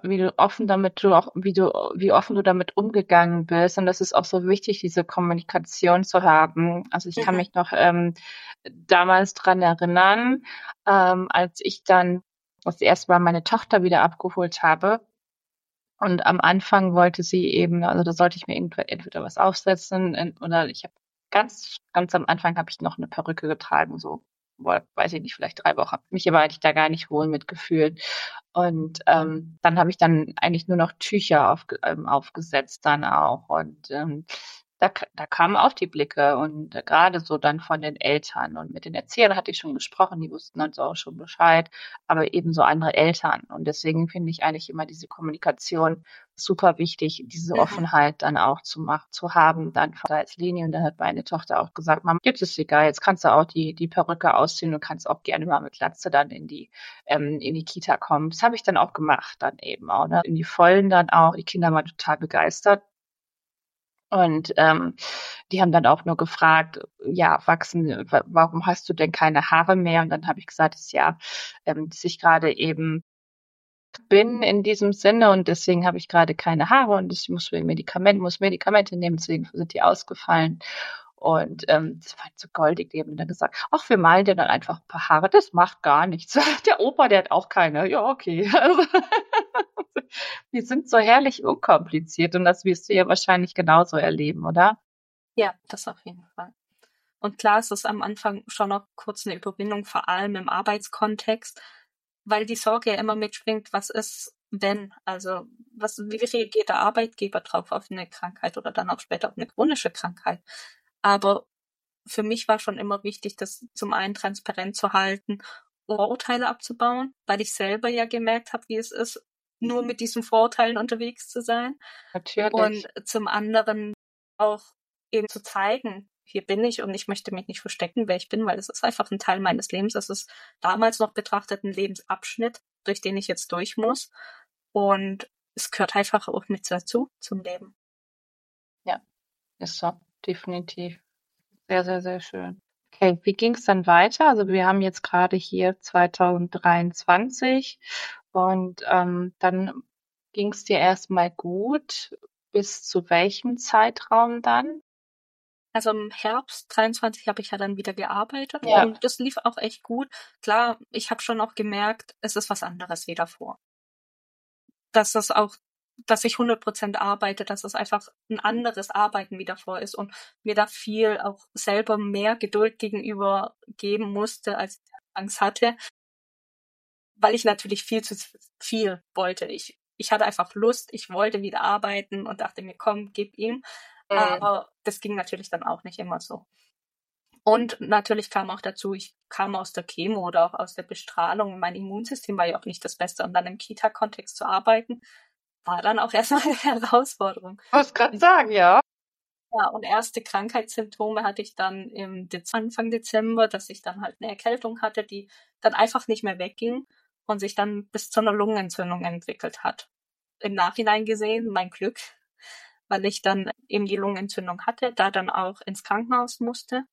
wie offen du damit umgegangen bist. Und das ist auch so wichtig, diese Kommunikation zu haben. Also ich kann Mhm. mich noch damals dran erinnern, als ich dann das erste Mal meine Tochter wieder abgeholt habe. Und am Anfang wollte sie eben, also da sollte ich mir entweder was aufsetzen oder ich habe ganz am Anfang habe ich noch eine Perücke getragen, so, boah, weiß ich nicht, vielleicht 3 Wochen, hab mich aber eigentlich da gar nicht wohl mitgefühlt. Und dann habe ich dann eigentlich nur noch Tücher aufgesetzt dann auch. Und da kamen auch die Blicke und gerade so dann von den Eltern. Und mit den Erziehern hatte ich schon gesprochen, die wussten dann so auch schon Bescheid, aber ebenso andere Eltern. Und deswegen finde ich eigentlich immer diese Kommunikation super wichtig, diese Mhm. Offenheit dann auch zu haben, dann von als Linie. Und dann hat meine Tochter auch gesagt, Mama, jetzt ist egal, jetzt kannst du auch die Perücke ausziehen und kannst auch gerne mal mit Glatze dann in die Kita kommen. Das habe ich dann auch gemacht, dann eben auch, ne? In die Vollen dann auch. Die Kinder waren total begeistert. Und die haben dann auch nur gefragt, ja, warum hast du denn keine Haare mehr? Und dann habe ich gesagt, ja, dass ich gerade eben bin in diesem Sinne und deswegen habe ich gerade keine Haare und ich muss Medikamente nehmen, deswegen sind die ausgefallen. Und das war halt so goldig. Die haben dann gesagt, ach, wir malen dir dann einfach ein paar Haare, das macht gar nichts. Der Opa, der hat auch keine. Ja, okay. Also, die sind so herrlich unkompliziert und das wirst du ja wahrscheinlich genauso erleben, oder? Ja, das auf jeden Fall. Und klar ist es am Anfang schon noch kurz eine Überwindung, vor allem im Arbeitskontext, weil die Sorge ja immer mitschwingt, was ist, wenn? Also, wie reagiert der Arbeitgeber drauf auf eine Krankheit oder dann auch später auf eine chronische Krankheit? Aber für mich war schon immer wichtig, das zum einen transparent zu halten, Vorurteile abzubauen, weil ich selber ja gemerkt habe, wie es ist, nur mit diesen Vorurteilen unterwegs zu sein. Und Natürlich. zum anderen auch eben zu zeigen, hier bin ich und ich möchte mich nicht verstecken, wer ich bin, weil es ist einfach ein Teil meines Lebens. Es ist damals noch betrachtet ein Lebensabschnitt, durch den ich jetzt durch muss. Und es gehört einfach auch mit dazu, zum Leben. Ja, ist so. Definitiv. Sehr, sehr, sehr schön. Okay, wie ging es dann weiter? Also wir haben jetzt gerade hier 2023 und dann ging es dir erstmal gut. Bis zu welchem Zeitraum dann? Also im Herbst 23 habe ich ja dann wieder gearbeitet Ja, und das lief auch echt gut. Klar, ich habe schon auch gemerkt, es ist was anderes wie davor. Dass das auch, dass ich 100% arbeite, dass es einfach ein anderes Arbeiten wie davor ist und mir da viel auch selber mehr Geduld gegenüber geben musste, als ich anfangs hatte, weil ich natürlich viel zu viel wollte. Ich hatte einfach Lust, ich wollte wieder arbeiten und dachte mir, komm, gib ihm. mhm. Aber das ging natürlich dann auch nicht immer so. Und natürlich kam auch dazu, ich kam aus der Chemo oder auch aus der Bestrahlung. Mein Immunsystem war ja auch nicht das Beste. Und dann im Kita-Kontext zu arbeiten, war dann auch erstmal eine Herausforderung. Ich wollte gerade sagen, ja. Ja, und erste Krankheitssymptome hatte ich dann Anfang Dezember, dass ich dann halt eine Erkältung hatte, die dann einfach nicht mehr wegging und sich dann bis zu einer Lungenentzündung entwickelt hat. Im Nachhinein gesehen, mein Glück, weil ich dann eben die Lungenentzündung hatte, da dann auch ins Krankenhaus musste.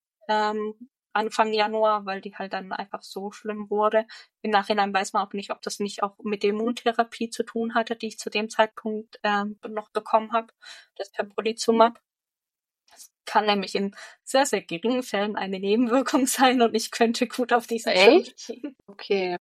Anfang Januar, weil die halt dann einfach so schlimm wurde. Im Nachhinein weiß man auch nicht, ob das nicht auch mit der Immuntherapie zu tun hatte, die ich zu dem Zeitpunkt noch bekommen habe, das Pembrolizumab. Das kann nämlich in sehr, sehr geringen Fällen eine Nebenwirkung sein und ich könnte gut auf diesen Schirm Echt? gehen. Okay.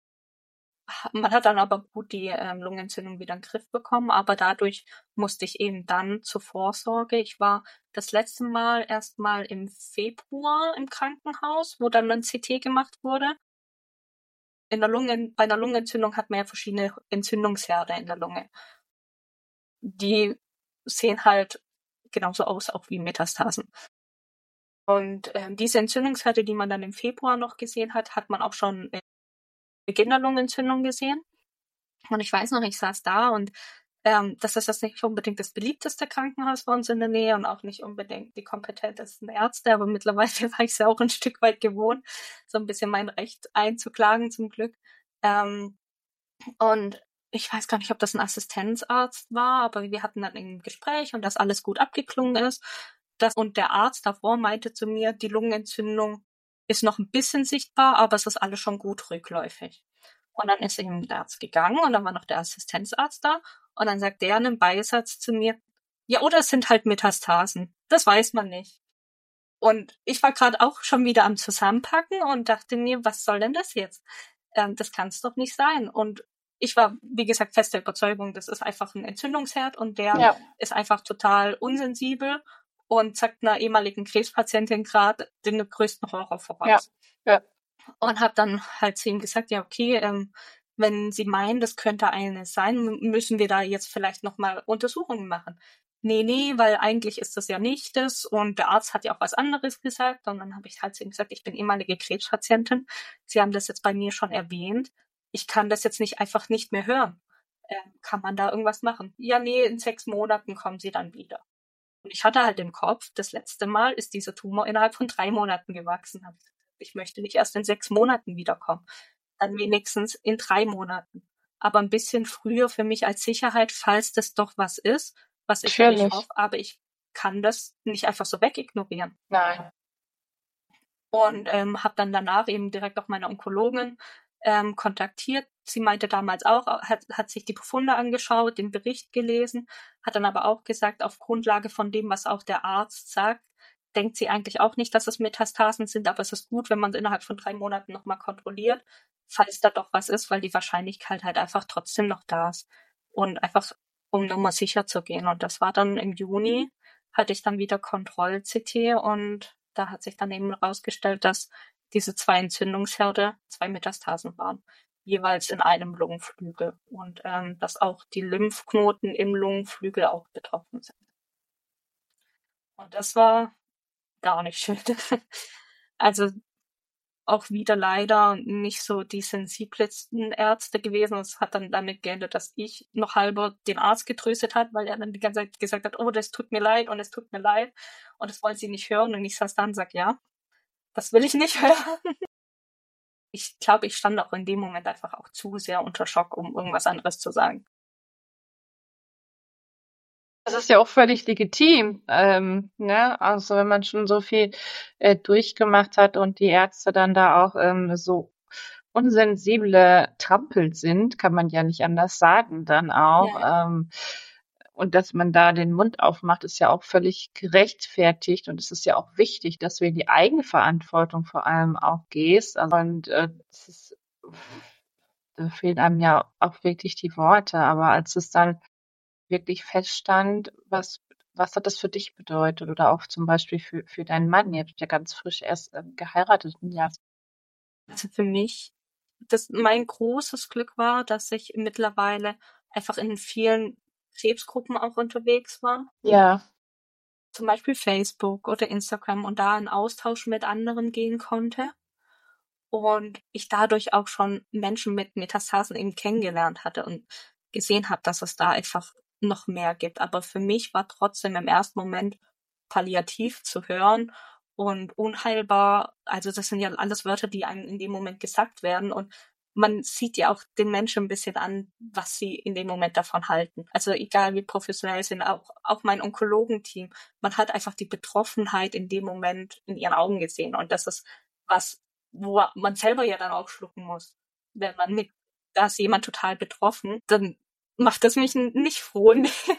Man hat dann aber gut die Lungenentzündung wieder in den Griff bekommen, aber dadurch musste ich eben dann zur Vorsorge. Ich war das letzte Mal erstmal im Februar im Krankenhaus, wo dann ein CT gemacht wurde. Bei einer Lungenentzündung hat man ja verschiedene Entzündungsherde in der Lunge. Die sehen halt genauso aus, auch wie Metastasen. Und diese Entzündungsherde, die man dann im Februar noch gesehen hat, hat man auch schon in Beginn der Lungenentzündung gesehen. Und ich weiß noch, ich saß da und Das ist jetzt nicht unbedingt das beliebteste Krankenhaus bei uns in der Nähe und auch nicht unbedingt die kompetentesten Ärzte, aber mittlerweile war ich es ja auch ein Stück weit gewohnt, so ein bisschen mein Recht einzuklagen zum Glück. Und ich weiß gar nicht, ob das ein Assistenzarzt war, aber wir hatten dann ein Gespräch und dass alles gut abgeklungen ist. Und der Arzt davor meinte zu mir, die Lungenentzündung ist noch ein bisschen sichtbar, aber es ist alles schon gut rückläufig. Und dann ist eben der Arzt gegangen und dann war noch der Assistenzarzt da und dann sagt der in einem Beisatz zu mir, ja, oder es sind halt Metastasen. Das weiß man nicht. Und ich war gerade auch schon wieder am Zusammenpacken und dachte mir, was soll denn das jetzt? Das kann es doch nicht sein. Und ich war, wie gesagt, fester Überzeugung, das ist einfach ein Entzündungsherd und der ist einfach total unsensibel und sagt einer ehemaligen Krebspatientin gerade den größten Horror voraus. Ja. Und habe dann halt zu ihm gesagt, ja okay, wenn Sie meinen, das könnte eine sein, müssen wir da jetzt vielleicht nochmal Untersuchungen machen. Nee, weil eigentlich ist das ja nicht das und der Arzt hat ja auch was anderes gesagt und dann habe ich halt zu ihm gesagt, ich bin ehemalige Krebspatientin, Sie haben das jetzt bei mir schon erwähnt, ich kann das jetzt nicht einfach nicht mehr hören. Kann man da irgendwas machen? Ja, nee, in 6 Monaten kommen Sie dann wieder. Und ich hatte halt im Kopf, das letzte Mal ist dieser Tumor innerhalb von 3 Monaten gewachsen. Ich möchte nicht erst in 6 Monaten wiederkommen, dann wenigstens in 3 Monaten. Aber ein bisschen früher für mich als Sicherheit, falls das doch was ist, was ich ja nicht hoffe, aber ich kann das nicht einfach so wegignorieren. Nein. Und habe dann danach eben direkt auch meine Onkologin kontaktiert. Sie meinte damals auch, hat sich die Befunde angeschaut, den Bericht gelesen, hat dann aber auch gesagt, auf Grundlage von dem, was auch der Arzt sagt, denkt sie eigentlich auch nicht, dass es Metastasen sind, aber es ist gut, wenn man es innerhalb von 3 Monaten nochmal kontrolliert, falls da doch was ist, weil die Wahrscheinlichkeit halt einfach trotzdem noch da ist. Und einfach, um nochmal sicher zu gehen. Und das war dann im Juni, hatte ich dann wieder Kontroll-CT und da hat sich dann eben herausgestellt, dass diese 2 Entzündungsherde 2 Metastasen waren, jeweils in einem Lungenflügel und dass auch die Lymphknoten im Lungenflügel auch betroffen sind. Und das war gar nicht schön. Also auch wieder leider nicht so die sensibelsten Ärzte gewesen. Es hat dann damit geendet, dass ich noch halber den Arzt getröstet hat, weil er dann die ganze Zeit gesagt hat, oh, das tut mir leid und es tut mir leid und das wollen sie nicht hören. Und ich saß da und sag, ja, das will ich nicht hören. Ich glaube, ich stand auch in dem Moment einfach auch zu sehr unter Schock, um irgendwas anderes zu sagen. Das ist ja auch völlig legitim, ne? Also wenn man schon so viel durchgemacht hat und die Ärzte dann da auch so unsensible Trampel sind, kann man ja nicht anders sagen, dann auch. Ja. Und dass man da den Mund aufmacht, ist ja auch völlig gerechtfertigt. Und es ist ja auch wichtig, dass du in die Eigenverantwortung vor allem auch gehst. Also, und das ist, da fehlen einem ja auch wirklich die Worte. Aber als es dann wirklich feststand, was hat das für dich bedeutet? Oder auch zum Beispiel für deinen Mann, ihr habt ja ganz frisch erst geheiratet. Ja. Also für mich, mein großes Glück war, dass ich mittlerweile einfach in vielen Krebsgruppen auch unterwegs war. Ja. Zum Beispiel Facebook oder Instagram und da in Austausch mit anderen gehen konnte. Und ich dadurch auch schon Menschen mit Metastasen eben kennengelernt hatte und gesehen habe, dass es da einfach noch mehr gibt. Aber für mich war trotzdem im ersten Moment palliativ zu hören und unheilbar. Also das sind ja alles Wörter, die einem in dem Moment gesagt werden und man sieht ja auch den Menschen ein bisschen an, was sie in dem Moment davon halten. Also egal wie professionell sind, auch mein Onkologenteam, man hat einfach die Betroffenheit in dem Moment in ihren Augen gesehen und das ist was, wo man selber ja dann auch schlucken muss. Wenn man mit, da ist jemand total betroffen, dann macht das mich nicht froh.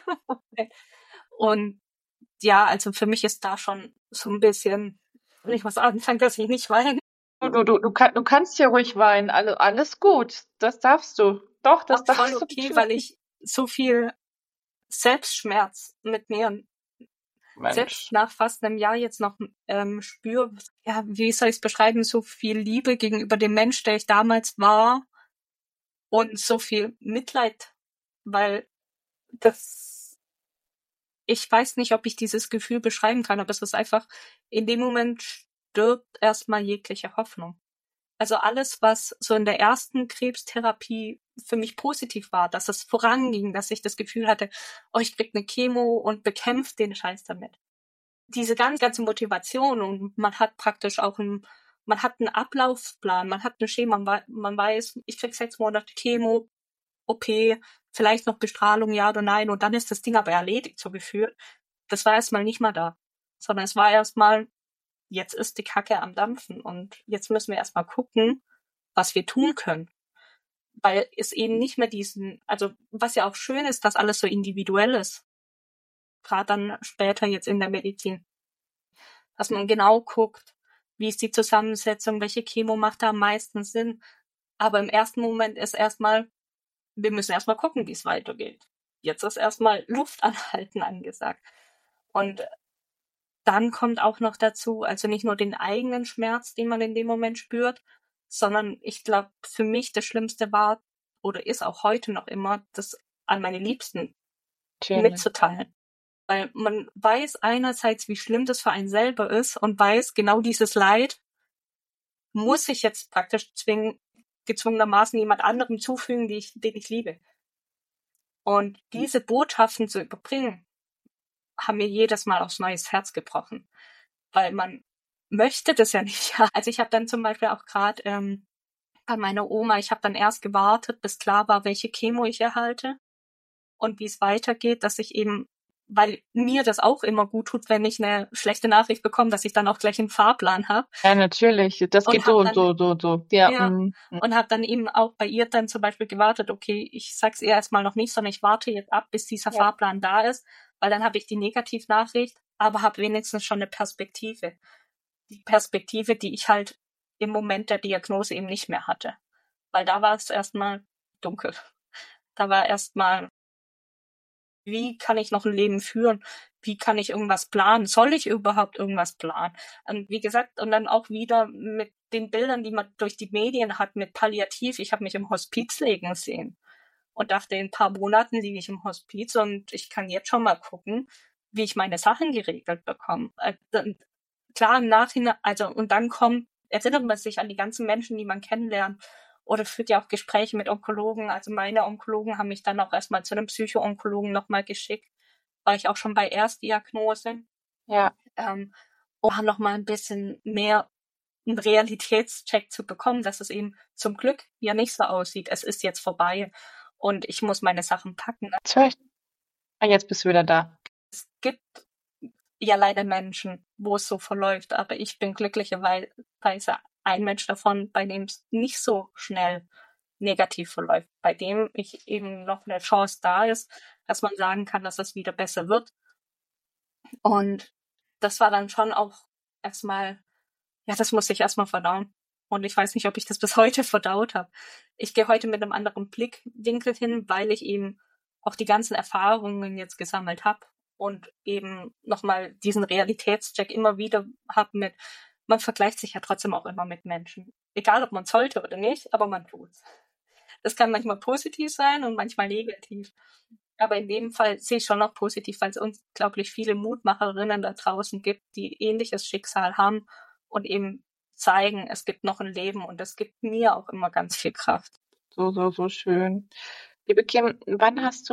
Und ja, also für mich ist da schon so ein bisschen, wenn ich was anfange, dass ich nicht weine. Du kannst ja ruhig weinen. Alles gut. Das darfst du. Doch, das Auch voll darfst du. okay, weil ich so viel Selbstschmerz mit mir selbst Mensch. nach fast einem Jahr jetzt noch spüre. Ja, wie soll ich es beschreiben? So viel Liebe gegenüber dem Mensch, der ich damals war und so viel Mitleid, weil ich weiß nicht, ob ich dieses Gefühl beschreiben kann, aber es ist einfach, in dem Moment stirbt erstmal jegliche Hoffnung. Also alles, was so in der ersten Krebstherapie für mich positiv war, dass es voranging, dass ich das Gefühl hatte, oh, ich krieg eine Chemo und bekämpfe den Scheiß damit. Diese ganze Motivation, und man hat praktisch auch man hat einen Ablaufplan, man hat ein Schema, man weiß, ich krieg 6 Monate Chemo, OP, vielleicht noch Bestrahlung, ja oder nein, und dann ist das Ding aber erledigt, so gefühlt. Das war erstmal nicht mal da, sondern es war erstmal, jetzt ist die Kacke am Dampfen und jetzt müssen wir erstmal gucken, was wir tun können. Weil es eben nicht mehr also was ja auch schön ist, dass alles so individuell ist. Gerade dann später jetzt in der Medizin. Dass man genau guckt, wie ist die Zusammensetzung, welche Chemo macht da am meisten Sinn. Aber im ersten Moment ist erstmal, wir müssen erstmal gucken, wie es weitergeht. Jetzt ist erstmal Luft anhalten angesagt. Und dann kommt auch noch dazu, also nicht nur den eigenen Schmerz, den man in dem Moment spürt, sondern ich glaube, für mich das Schlimmste war oder ist auch heute noch immer, das an meine Liebsten mitzuteilen. Weil man weiß einerseits, wie schlimm das für einen selber ist und weiß, genau dieses Leid muss ich jetzt praktisch gezwungenermaßen jemand anderem zufügen, den ich liebe. Und diese Botschaften zu überbringen, haben mir jedes Mal aufs neues Herz gebrochen. Weil man möchte das ja nicht. Also ich habe dann zum Beispiel auch gerade bei meiner Oma, ich habe dann erst gewartet, bis klar war, welche Chemo ich erhalte und wie es weitergeht, dass ich eben, weil mir das auch immer gut tut, wenn ich eine schlechte Nachricht bekomme, dass ich dann auch gleich einen Fahrplan habe. Ja, natürlich. Das geht so und so. Ja. Ja. Und habe dann eben auch bei ihr dann zum Beispiel gewartet, okay, ich sag's ihr erstmal noch nicht, sondern ich warte jetzt ab, bis dieser Fahrplan da ist, weil dann habe ich die Negativnachricht, aber habe wenigstens schon eine Perspektive. Die Perspektive, die ich halt im Moment der Diagnose eben nicht mehr hatte. Weil da war es erstmal dunkel. Da war erstmal, wie kann ich noch ein Leben führen? Wie kann ich irgendwas planen? Soll ich überhaupt irgendwas planen? Und wie gesagt, und dann auch wieder mit den Bildern, die man durch die Medien hat, mit Palliativ. Ich habe mich im Hospiz legen sehen und dachte, in ein paar Monaten liege ich im Hospiz und ich kann jetzt schon mal gucken, wie ich meine Sachen geregelt bekomme. Klar, im Nachhinein, also, und dann erinnert man sich an die ganzen Menschen, die man kennenlernt, oder führt ja auch Gespräche mit Onkologen. Also meine Onkologen haben mich dann auch erstmal zu einem Psycho-Onkologen nochmal geschickt. War ich auch schon bei Erstdiagnose. Ja. Um nochmal ein bisschen mehr einen Realitätscheck zu bekommen, dass es eben zum Glück ja nicht so aussieht. Es ist jetzt vorbei und ich muss meine Sachen packen. Jetzt bist du wieder da. Es gibt ja leider Menschen, wo es so verläuft, aber ich bin glücklicherweise ein Mensch davon, bei dem es nicht so schnell negativ verläuft, bei dem ich eben noch eine Chance da ist, dass man sagen kann, dass es wieder besser wird. Und das war dann schon auch erstmal, ja, das muss ich erstmal verdauen. Und ich weiß nicht, ob ich das bis heute verdaut habe. Ich gehe heute mit einem anderen Blickwinkel hin, weil ich eben auch die ganzen Erfahrungen jetzt gesammelt habe und eben nochmal diesen Realitätscheck immer wieder habe mit, man vergleicht sich ja trotzdem auch immer mit Menschen. Egal, ob man sollte oder nicht, aber man tut's. Das kann manchmal positiv sein und manchmal negativ. Aber in dem Fall sehe ich schon noch positiv, weil es unglaublich viele Mutmacherinnen da draußen gibt, die ähnliches Schicksal haben und eben zeigen, es gibt noch ein Leben und das gibt mir auch immer ganz viel Kraft. So schön. Liebe Kim, wann hast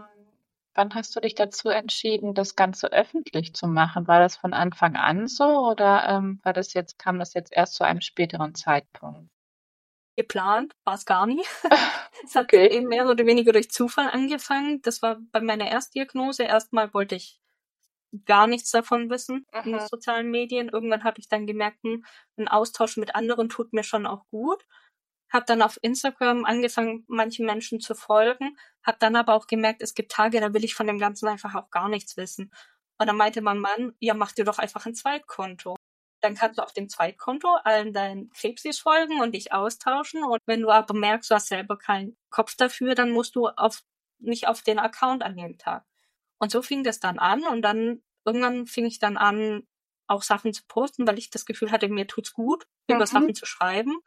du dich dazu entschieden, das Ganze öffentlich zu machen? War das von Anfang an so oder kam das jetzt erst zu einem späteren Zeitpunkt? Geplant war es gar nie. Es hat eben mehr oder weniger durch Zufall angefangen. Das war bei meiner Erstdiagnose. Erstmal wollte ich gar nichts davon wissen in den sozialen Medien. Irgendwann habe ich dann gemerkt, ein Austausch mit anderen tut mir schon auch gut. Habe dann auf Instagram angefangen, manchen Menschen zu folgen. Habe dann aber auch gemerkt, es gibt Tage, da will ich von dem Ganzen einfach auch gar nichts wissen. Und dann meinte mein Mann, ja, mach dir doch einfach ein Zweitkonto. Dann kannst du auf dem Zweitkonto allen deinen Krebsis folgen und dich austauschen. Und wenn du aber merkst, du hast selber keinen Kopf dafür, dann musst du nicht auf den Account an dem Tag. Und so fing das dann an und dann irgendwann fing ich dann an, auch Sachen zu posten, weil ich das Gefühl hatte, mir tut's gut, über Sachen zu schreiben.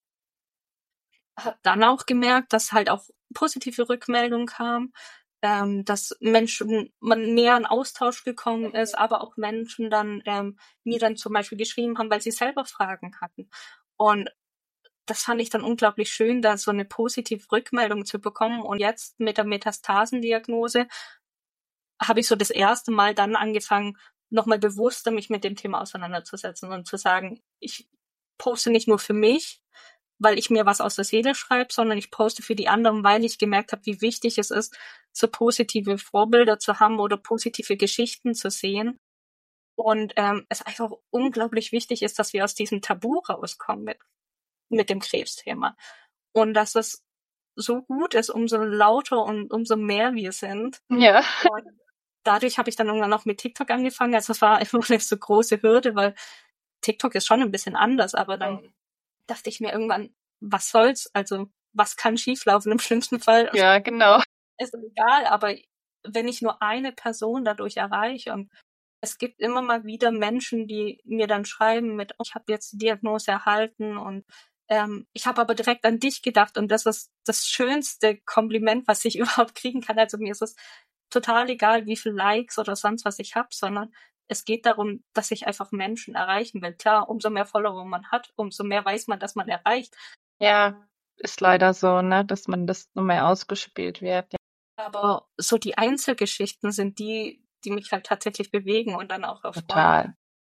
Hab dann auch gemerkt, dass halt auch positive Rückmeldungen kamen, dass man mehr in Austausch gekommen ist, aber auch Menschen dann mir dann zum Beispiel geschrieben haben, weil sie selber Fragen hatten. Und das fand ich dann unglaublich schön, da so eine positive Rückmeldung zu bekommen. Und jetzt mit der Metastasendiagnose habe ich so das erste Mal dann angefangen, nochmal bewusster mich mit dem Thema auseinanderzusetzen und zu sagen, ich poste nicht nur für mich, weil ich mir was aus der Seele schreibe, sondern ich poste für die anderen, weil ich gemerkt habe, wie wichtig es ist, so positive Vorbilder zu haben oder positive Geschichten zu sehen. Und es einfach unglaublich wichtig ist, dass wir aus diesem Tabu rauskommen mit dem Krebsthema. Und dass es so gut ist, umso lauter und umso mehr wir sind. Ja. Und dadurch habe ich dann irgendwann noch mit TikTok angefangen. Also es war einfach eine so große Hürde, weil TikTok ist schon ein bisschen anders, aber dann dachte ich mir irgendwann, was soll's? Also was kann schieflaufen im schlimmsten Fall? Ja, genau. Ist egal, aber wenn ich nur eine Person dadurch erreiche und es gibt immer mal wieder Menschen, die mir dann schreiben mit, ich habe jetzt die Diagnose erhalten und ich habe aber direkt an dich gedacht und das ist das schönste Kompliment, was ich überhaupt kriegen kann. Also mir ist es total egal, wie viel Likes oder sonst was ich habe, sondern es geht darum, dass ich einfach Menschen erreichen will. Klar, umso mehr Follower man hat, umso mehr weiß man, dass man erreicht. Ja, ist leider so, ne, dass man das nur mehr ausgespielt wird. Ja. Aber so die Einzelgeschichten sind die mich halt tatsächlich bewegen und dann auch erfreuen. Total.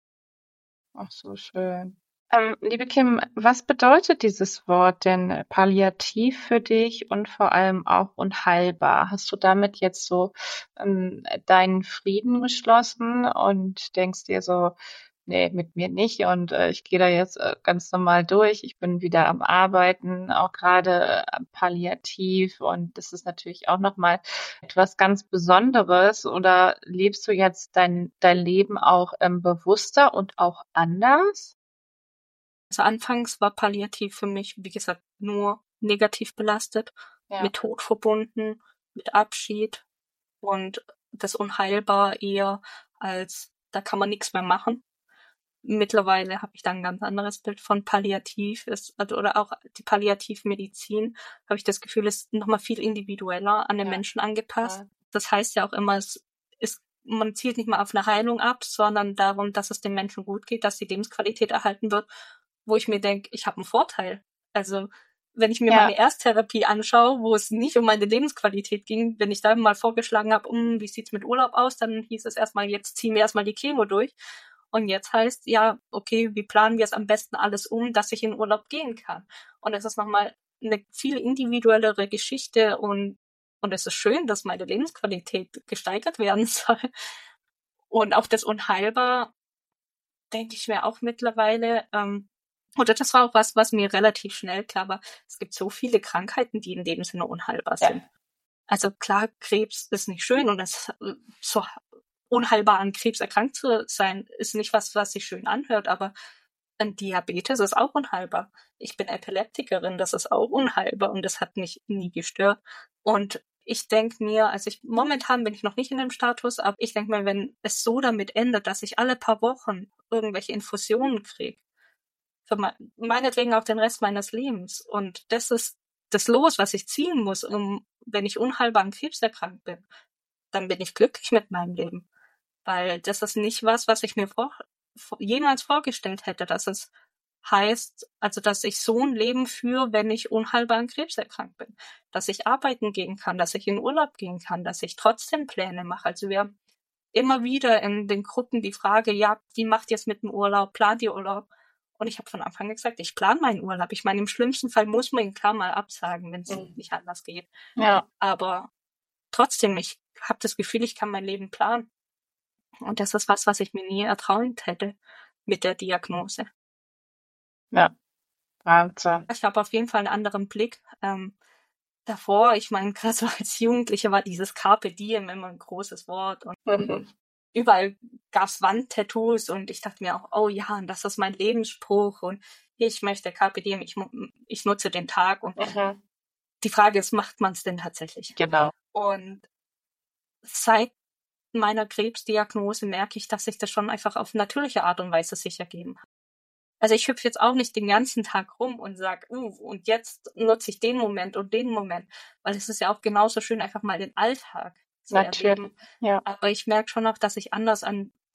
Ach, so schön. Liebe Kim, was bedeutet dieses Wort denn palliativ für dich und vor allem auch unheilbar? Hast du damit jetzt so deinen Frieden geschlossen und denkst dir so, nee, mit mir nicht und ich gehe da jetzt ganz normal durch. Ich bin wieder am Arbeiten, auch gerade palliativ und das ist natürlich auch nochmal etwas ganz Besonderes. Oder lebst du jetzt dein Leben auch bewusster und auch anders? Also anfangs war palliativ für mich, wie gesagt, nur negativ belastet, Ja. mit Tod verbunden, mit Abschied und das unheilbar eher als, da kann man nichts mehr machen. Mittlerweile habe ich da ein ganz anderes Bild von palliativ oder auch die Palliativmedizin, habe ich das Gefühl, ist nochmal viel individueller an den Menschen angepasst. Ja. Das heißt ja auch immer, man zielt nicht mal auf eine Heilung ab, sondern darum, dass es den Menschen gut geht, dass die Lebensqualität erhalten wird, wo ich mir denke, ich habe einen Vorteil. Also wenn ich mir meine Ersttherapie anschaue, wo es nicht um meine Lebensqualität ging, wenn ich da mal vorgeschlagen habe, wie sieht's mit Urlaub aus, dann hieß es erstmal, jetzt ziehen wir erstmal die Chemo durch. Und jetzt heißt, ja, okay, wie planen wir es am besten alles dass ich in Urlaub gehen kann? Und es ist nochmal eine viel individuellere Geschichte und es ist schön, dass meine Lebensqualität gesteigert werden soll. Und auch das Unheilbar, denke ich mir auch mittlerweile, oder das war auch was mir relativ schnell klar war. Es gibt so viele Krankheiten, die in dem Sinne unheilbar sind. Also klar, Krebs ist nicht schön und so unheilbar an Krebs erkrankt zu sein, ist nicht was sich schön anhört, aber ein Diabetes ist auch unheilbar. Ich bin Epileptikerin, das ist auch unheilbar und das hat mich nie gestört. Und ich denke mir, momentan bin ich noch nicht in dem Status, aber ich denke mir, wenn es so damit endet, dass ich alle paar Wochen irgendwelche Infusionen kriege, für meinetwegen auch den Rest meines Lebens. Und das ist das Los, was ich ziehen muss, wenn ich unheilbar an Krebs erkrankt bin, dann bin ich glücklich mit meinem Leben. Weil das ist nicht was ich mir jemals vorgestellt hätte, dass es heißt, also dass ich so ein Leben führe, wenn ich unheilbar an Krebs erkrankt bin. Dass ich arbeiten gehen kann, dass ich in Urlaub gehen kann, dass ich trotzdem Pläne mache. Also wir haben immer wieder in den Gruppen die Frage, ja, wie macht ihr es mit dem Urlaub? Plant ihr Urlaub? Und ich habe von Anfang an gesagt, ich plane meinen Urlaub. Ich meine, im schlimmsten Fall muss man ihn klar mal absagen, wenn es nicht anders geht. Ja. Aber trotzdem, ich habe das Gefühl, ich kann mein Leben planen. Und das ist was ich mir nie erträumt hätte mit der Diagnose. Ja, Wahnsinn. Ich habe auf jeden Fall einen anderen Blick. Davor, ich meine, gerade so als Jugendliche war dieses Carpe Diem immer ein großes Wort. Und überall gab's Wandtattoos und ich dachte mir auch, oh ja, und das ist mein Lebensspruch und ich möchte Carpe Diem, ich nutze den Tag. Und die Frage ist, macht man es denn tatsächlich? Genau. Und seit meiner Krebsdiagnose merke ich, dass sich das schon einfach auf natürliche Art und Weise sich ergeben hat. Also ich hüpfe jetzt auch nicht den ganzen Tag rum und sag, und jetzt nutze ich den Moment und den Moment, weil es ist ja auch genauso schön, einfach mal den Alltag zu erleben. Ja. Aber ich merke schon auch, dass ich anders an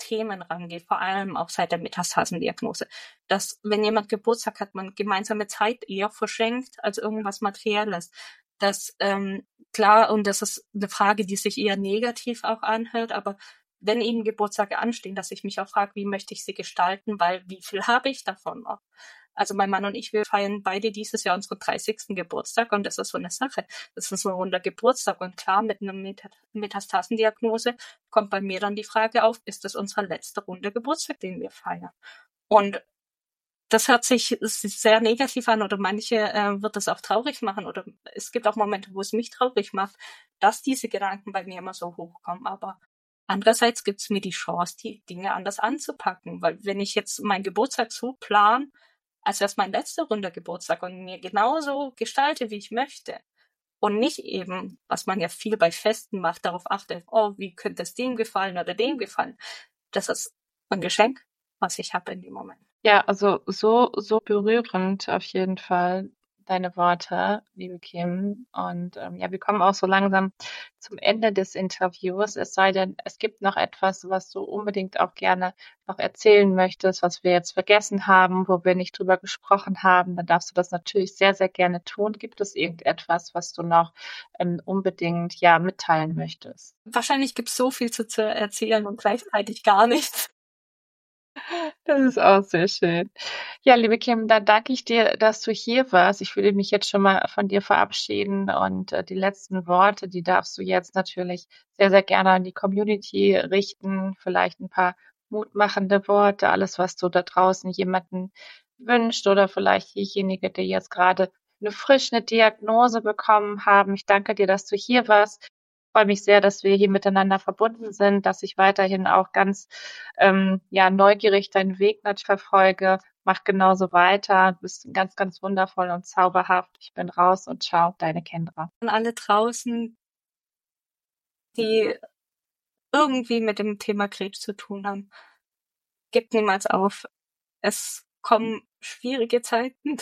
Themen rangeht, vor allem auch seit der Metastasendiagnose, dass wenn jemand Geburtstag hat, man gemeinsame Zeit eher verschenkt als irgendwas Materielles. Das klar, und das ist eine Frage, die sich eher negativ auch anhört, aber wenn eben Geburtstage anstehen, dass ich mich auch frage, wie möchte ich sie gestalten, weil wie viel habe ich davon noch? Also mein Mann und ich, wir feiern beide dieses Jahr unseren 30. Geburtstag und das ist so eine Sache. Das ist so ein runder Geburtstag und klar, mit einer Metastasendiagnose kommt bei mir dann die Frage auf, ist das unser letzter runder Geburtstag, den wir feiern? Und das hört sich sehr negativ an oder manche wird das auch traurig machen oder es gibt auch Momente, wo es mich traurig macht, dass diese Gedanken bei mir immer so hochkommen. Aber andererseits gibt es mir die Chance, die Dinge anders anzupacken, weil wenn ich jetzt meinen Geburtstag so plan, als wäre es mein letzter runder Geburtstag und mir genauso gestalte, wie ich möchte und nicht eben, was man ja viel bei Festen macht, darauf achte, oh, wie könnte es dem gefallen oder dem gefallen. Das ist ein Geschenk, was ich habe in dem Moment. Ja, also so berührend auf jeden Fall deine Worte, liebe Kim. Und ja, wir kommen auch so langsam zum Ende des Interviews. Es sei denn, es gibt noch etwas, was du unbedingt auch gerne noch erzählen möchtest, was wir jetzt vergessen haben, wo wir nicht drüber gesprochen haben. Dann darfst du das natürlich sehr, sehr gerne tun. Gibt es irgendetwas, was du noch unbedingt ja mitteilen möchtest? Wahrscheinlich gibt es so viel zu erzählen und gleichzeitig gar nichts. Das ist auch sehr schön. Ja, liebe Kim, dann danke ich dir, dass du hier warst. Ich würde mich jetzt schon mal von dir verabschieden und die letzten Worte, die darfst du jetzt natürlich sehr, sehr gerne an die Community richten. Vielleicht ein paar mutmachende Worte, alles, was du da draußen jemanden wünscht oder vielleicht diejenige, die jetzt gerade eine Diagnose bekommen haben. Ich danke dir, dass du hier warst. Ich freue mich sehr, dass wir hier miteinander verbunden sind, dass ich weiterhin auch ganz ja, neugierig deinen Weg natürlich verfolge. Mach genauso weiter. Du bist ganz, ganz wundervoll und zauberhaft. Ich bin raus und ciao, deine Kendra. An alle draußen, die irgendwie mit dem Thema Krebs zu tun haben, gebt niemals auf. Es kommen schwierige Zeiten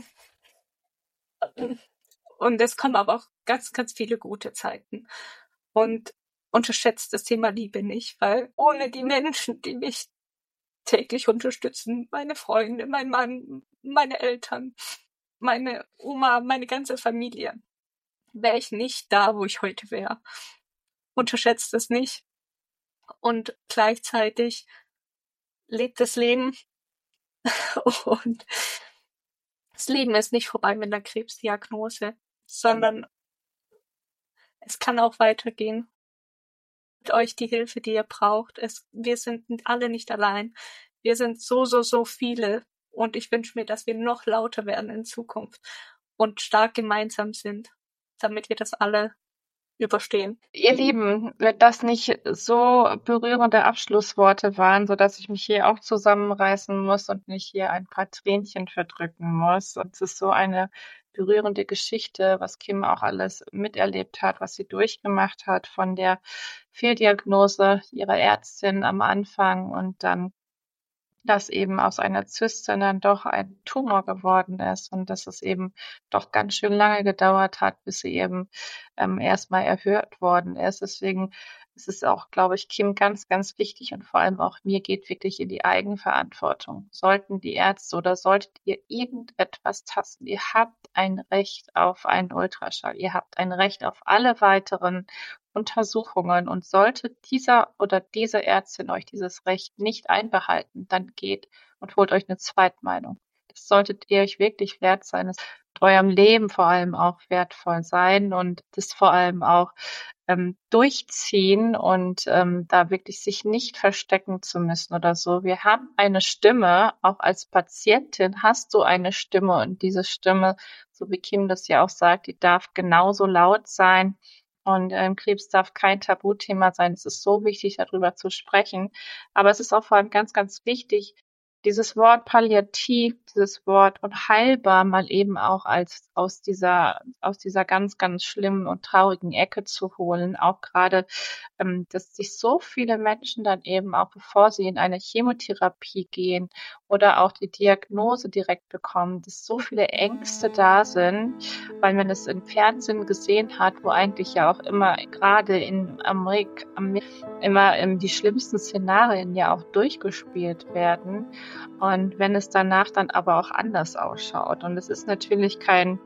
und es kommen aber auch ganz, ganz viele gute Zeiten. Und unterschätzt das Thema Liebe nicht, weil ohne die Menschen, die mich täglich unterstützen, meine Freunde, mein Mann, meine Eltern, meine Oma, meine ganze Familie, wäre ich nicht da, wo ich heute wäre. Unterschätzt es nicht. Und gleichzeitig lebt das Leben und das Leben ist nicht vorbei mit einer Krebsdiagnose, sondern es kann auch weitergehen. Mit euch die Hilfe, die ihr braucht. Wir sind alle nicht allein. Wir sind so viele. Und ich wünsche mir, dass wir noch lauter werden in Zukunft und stark gemeinsam sind, damit wir das alle überstehen. Ihr Lieben, wenn das nicht so berührende Abschlussworte waren, so dass ich mich hier auch zusammenreißen muss und nicht hier ein paar Tränchen verdrücken muss. Und es ist so eine berührende Geschichte, was Kim auch alles miterlebt hat, was sie durchgemacht hat von der Fehldiagnose ihrer Ärztin am Anfang und dann dass eben aus einer Zyste dann doch ein Tumor geworden ist und dass es eben doch ganz schön lange gedauert hat, bis sie eben erstmal erhört worden ist. Deswegen ist es auch, glaube ich, Kim ganz, ganz wichtig und vor allem auch mir geht wirklich in die Eigenverantwortung. Sollten die Ärzte oder solltet ihr irgendetwas tasten, ihr habt ein Recht auf einen Ultraschall, ihr habt ein Recht auf alle weiteren Untersuchungen und sollte dieser oder diese Ärztin euch dieses Recht nicht einbehalten, dann geht und holt euch eine Zweitmeinung. Das solltet ihr euch wirklich wert sein. Es wird eurem Leben vor allem auch wertvoll sein und das vor allem auch durchziehen und da wirklich sich nicht verstecken zu müssen oder so. Wir haben eine Stimme, auch als Patientin hast du eine Stimme und diese Stimme, so wie Kim das ja auch sagt, die darf genauso laut sein. Und Krebs darf kein Tabuthema sein. Es ist so wichtig, darüber zu sprechen. Aber es ist auch vor allem ganz, ganz wichtig, dieses Wort palliativ, dieses Wort und heilbar mal eben auch als aus dieser ganz, ganz schlimmen und traurigen Ecke zu holen. Auch gerade, dass sich so viele Menschen dann eben auch, bevor sie in eine Chemotherapie gehen oder auch die Diagnose direkt bekommen, dass so viele Ängste da sind, weil man es im Fernsehen gesehen hat, wo eigentlich ja auch immer gerade in Amerika immer die schlimmsten Szenarien ja auch durchgespielt werden. Und wenn es danach dann aber auch anders ausschaut. Und es ist natürlich kein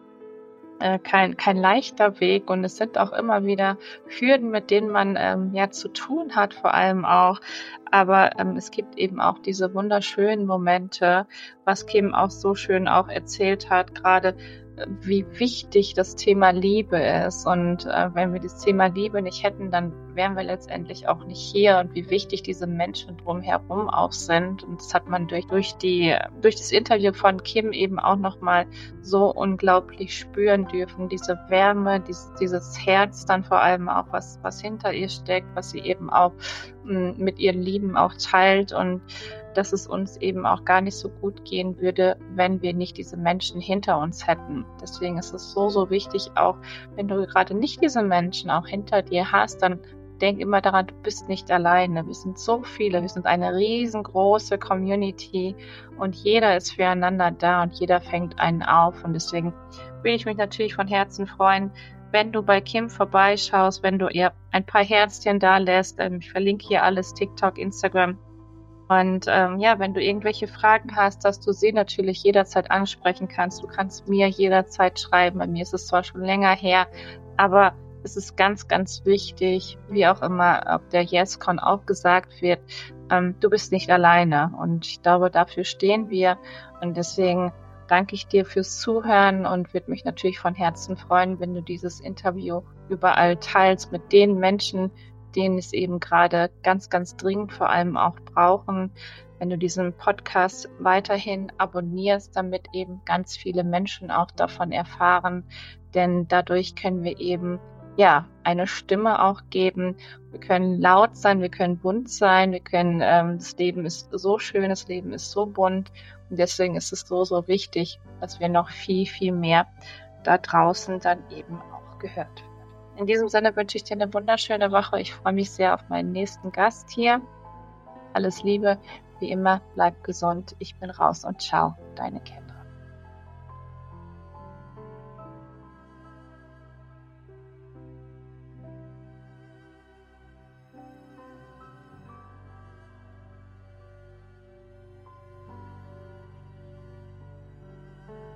leichter Weg, und es sind auch immer wieder Hürden, mit denen man ja zu tun hat, vor allem auch. Aber es gibt eben auch diese wunderschönen Momente, was Kim auch so schön auch erzählt hat, gerade wie wichtig das Thema Liebe ist. Und wenn wir das Thema Liebe nicht hätten, dann wären wir letztendlich auch nicht hier, und wie wichtig diese Menschen drumherum auch sind. Und das hat man durch das Interview von Kim eben auch nochmal so unglaublich spüren dürfen. Diese Wärme, dieses Herz dann vor allem auch, was hinter ihr steckt, was sie eben auch mit ihren Lieben auch teilt, und dass es uns eben auch gar nicht so gut gehen würde, wenn wir nicht diese Menschen hinter uns hätten. Deswegen ist es so, so wichtig, auch wenn du gerade nicht diese Menschen auch hinter dir hast, dann denk immer daran, du bist nicht alleine. Wir sind so viele, wir sind eine riesengroße Community, und jeder ist füreinander da und jeder fängt einen auf. Und deswegen würde ich mich natürlich von Herzen freuen, wenn du bei Kim vorbeischaust, wenn du ihr ein paar Herzchen da lässt. Ich verlinke hier alles, TikTok, Instagram. Und wenn du irgendwelche Fragen hast, dass du sie natürlich jederzeit ansprechen kannst. Du kannst mir jederzeit schreiben. Bei mir ist es zwar schon länger her, aber es ist ganz, ganz wichtig, wie auch immer auf der YesCon auch gesagt wird, du bist nicht alleine. Und ich glaube, dafür stehen wir. Und deswegen danke ich dir fürs Zuhören und würde mich natürlich von Herzen freuen, wenn du dieses Interview überall teilst mit den Menschen, denen es eben gerade ganz, ganz dringend vor allem auch brauchen. Wenn du diesen Podcast weiterhin abonnierst, damit eben ganz viele Menschen auch davon erfahren, denn dadurch können wir eben eine Stimme auch geben. Wir können laut sein, wir können bunt sein, wir können, das Leben ist so schön, das Leben ist so bunt, und deswegen ist es so, so wichtig, dass wir noch viel, viel mehr da draußen dann eben auch gehört werden. In diesem Sinne wünsche ich dir eine wunderschöne Woche. Ich freue mich sehr auf meinen nächsten Gast hier. Alles Liebe, wie immer, bleib gesund. Ich bin raus und ciao, deine Kim.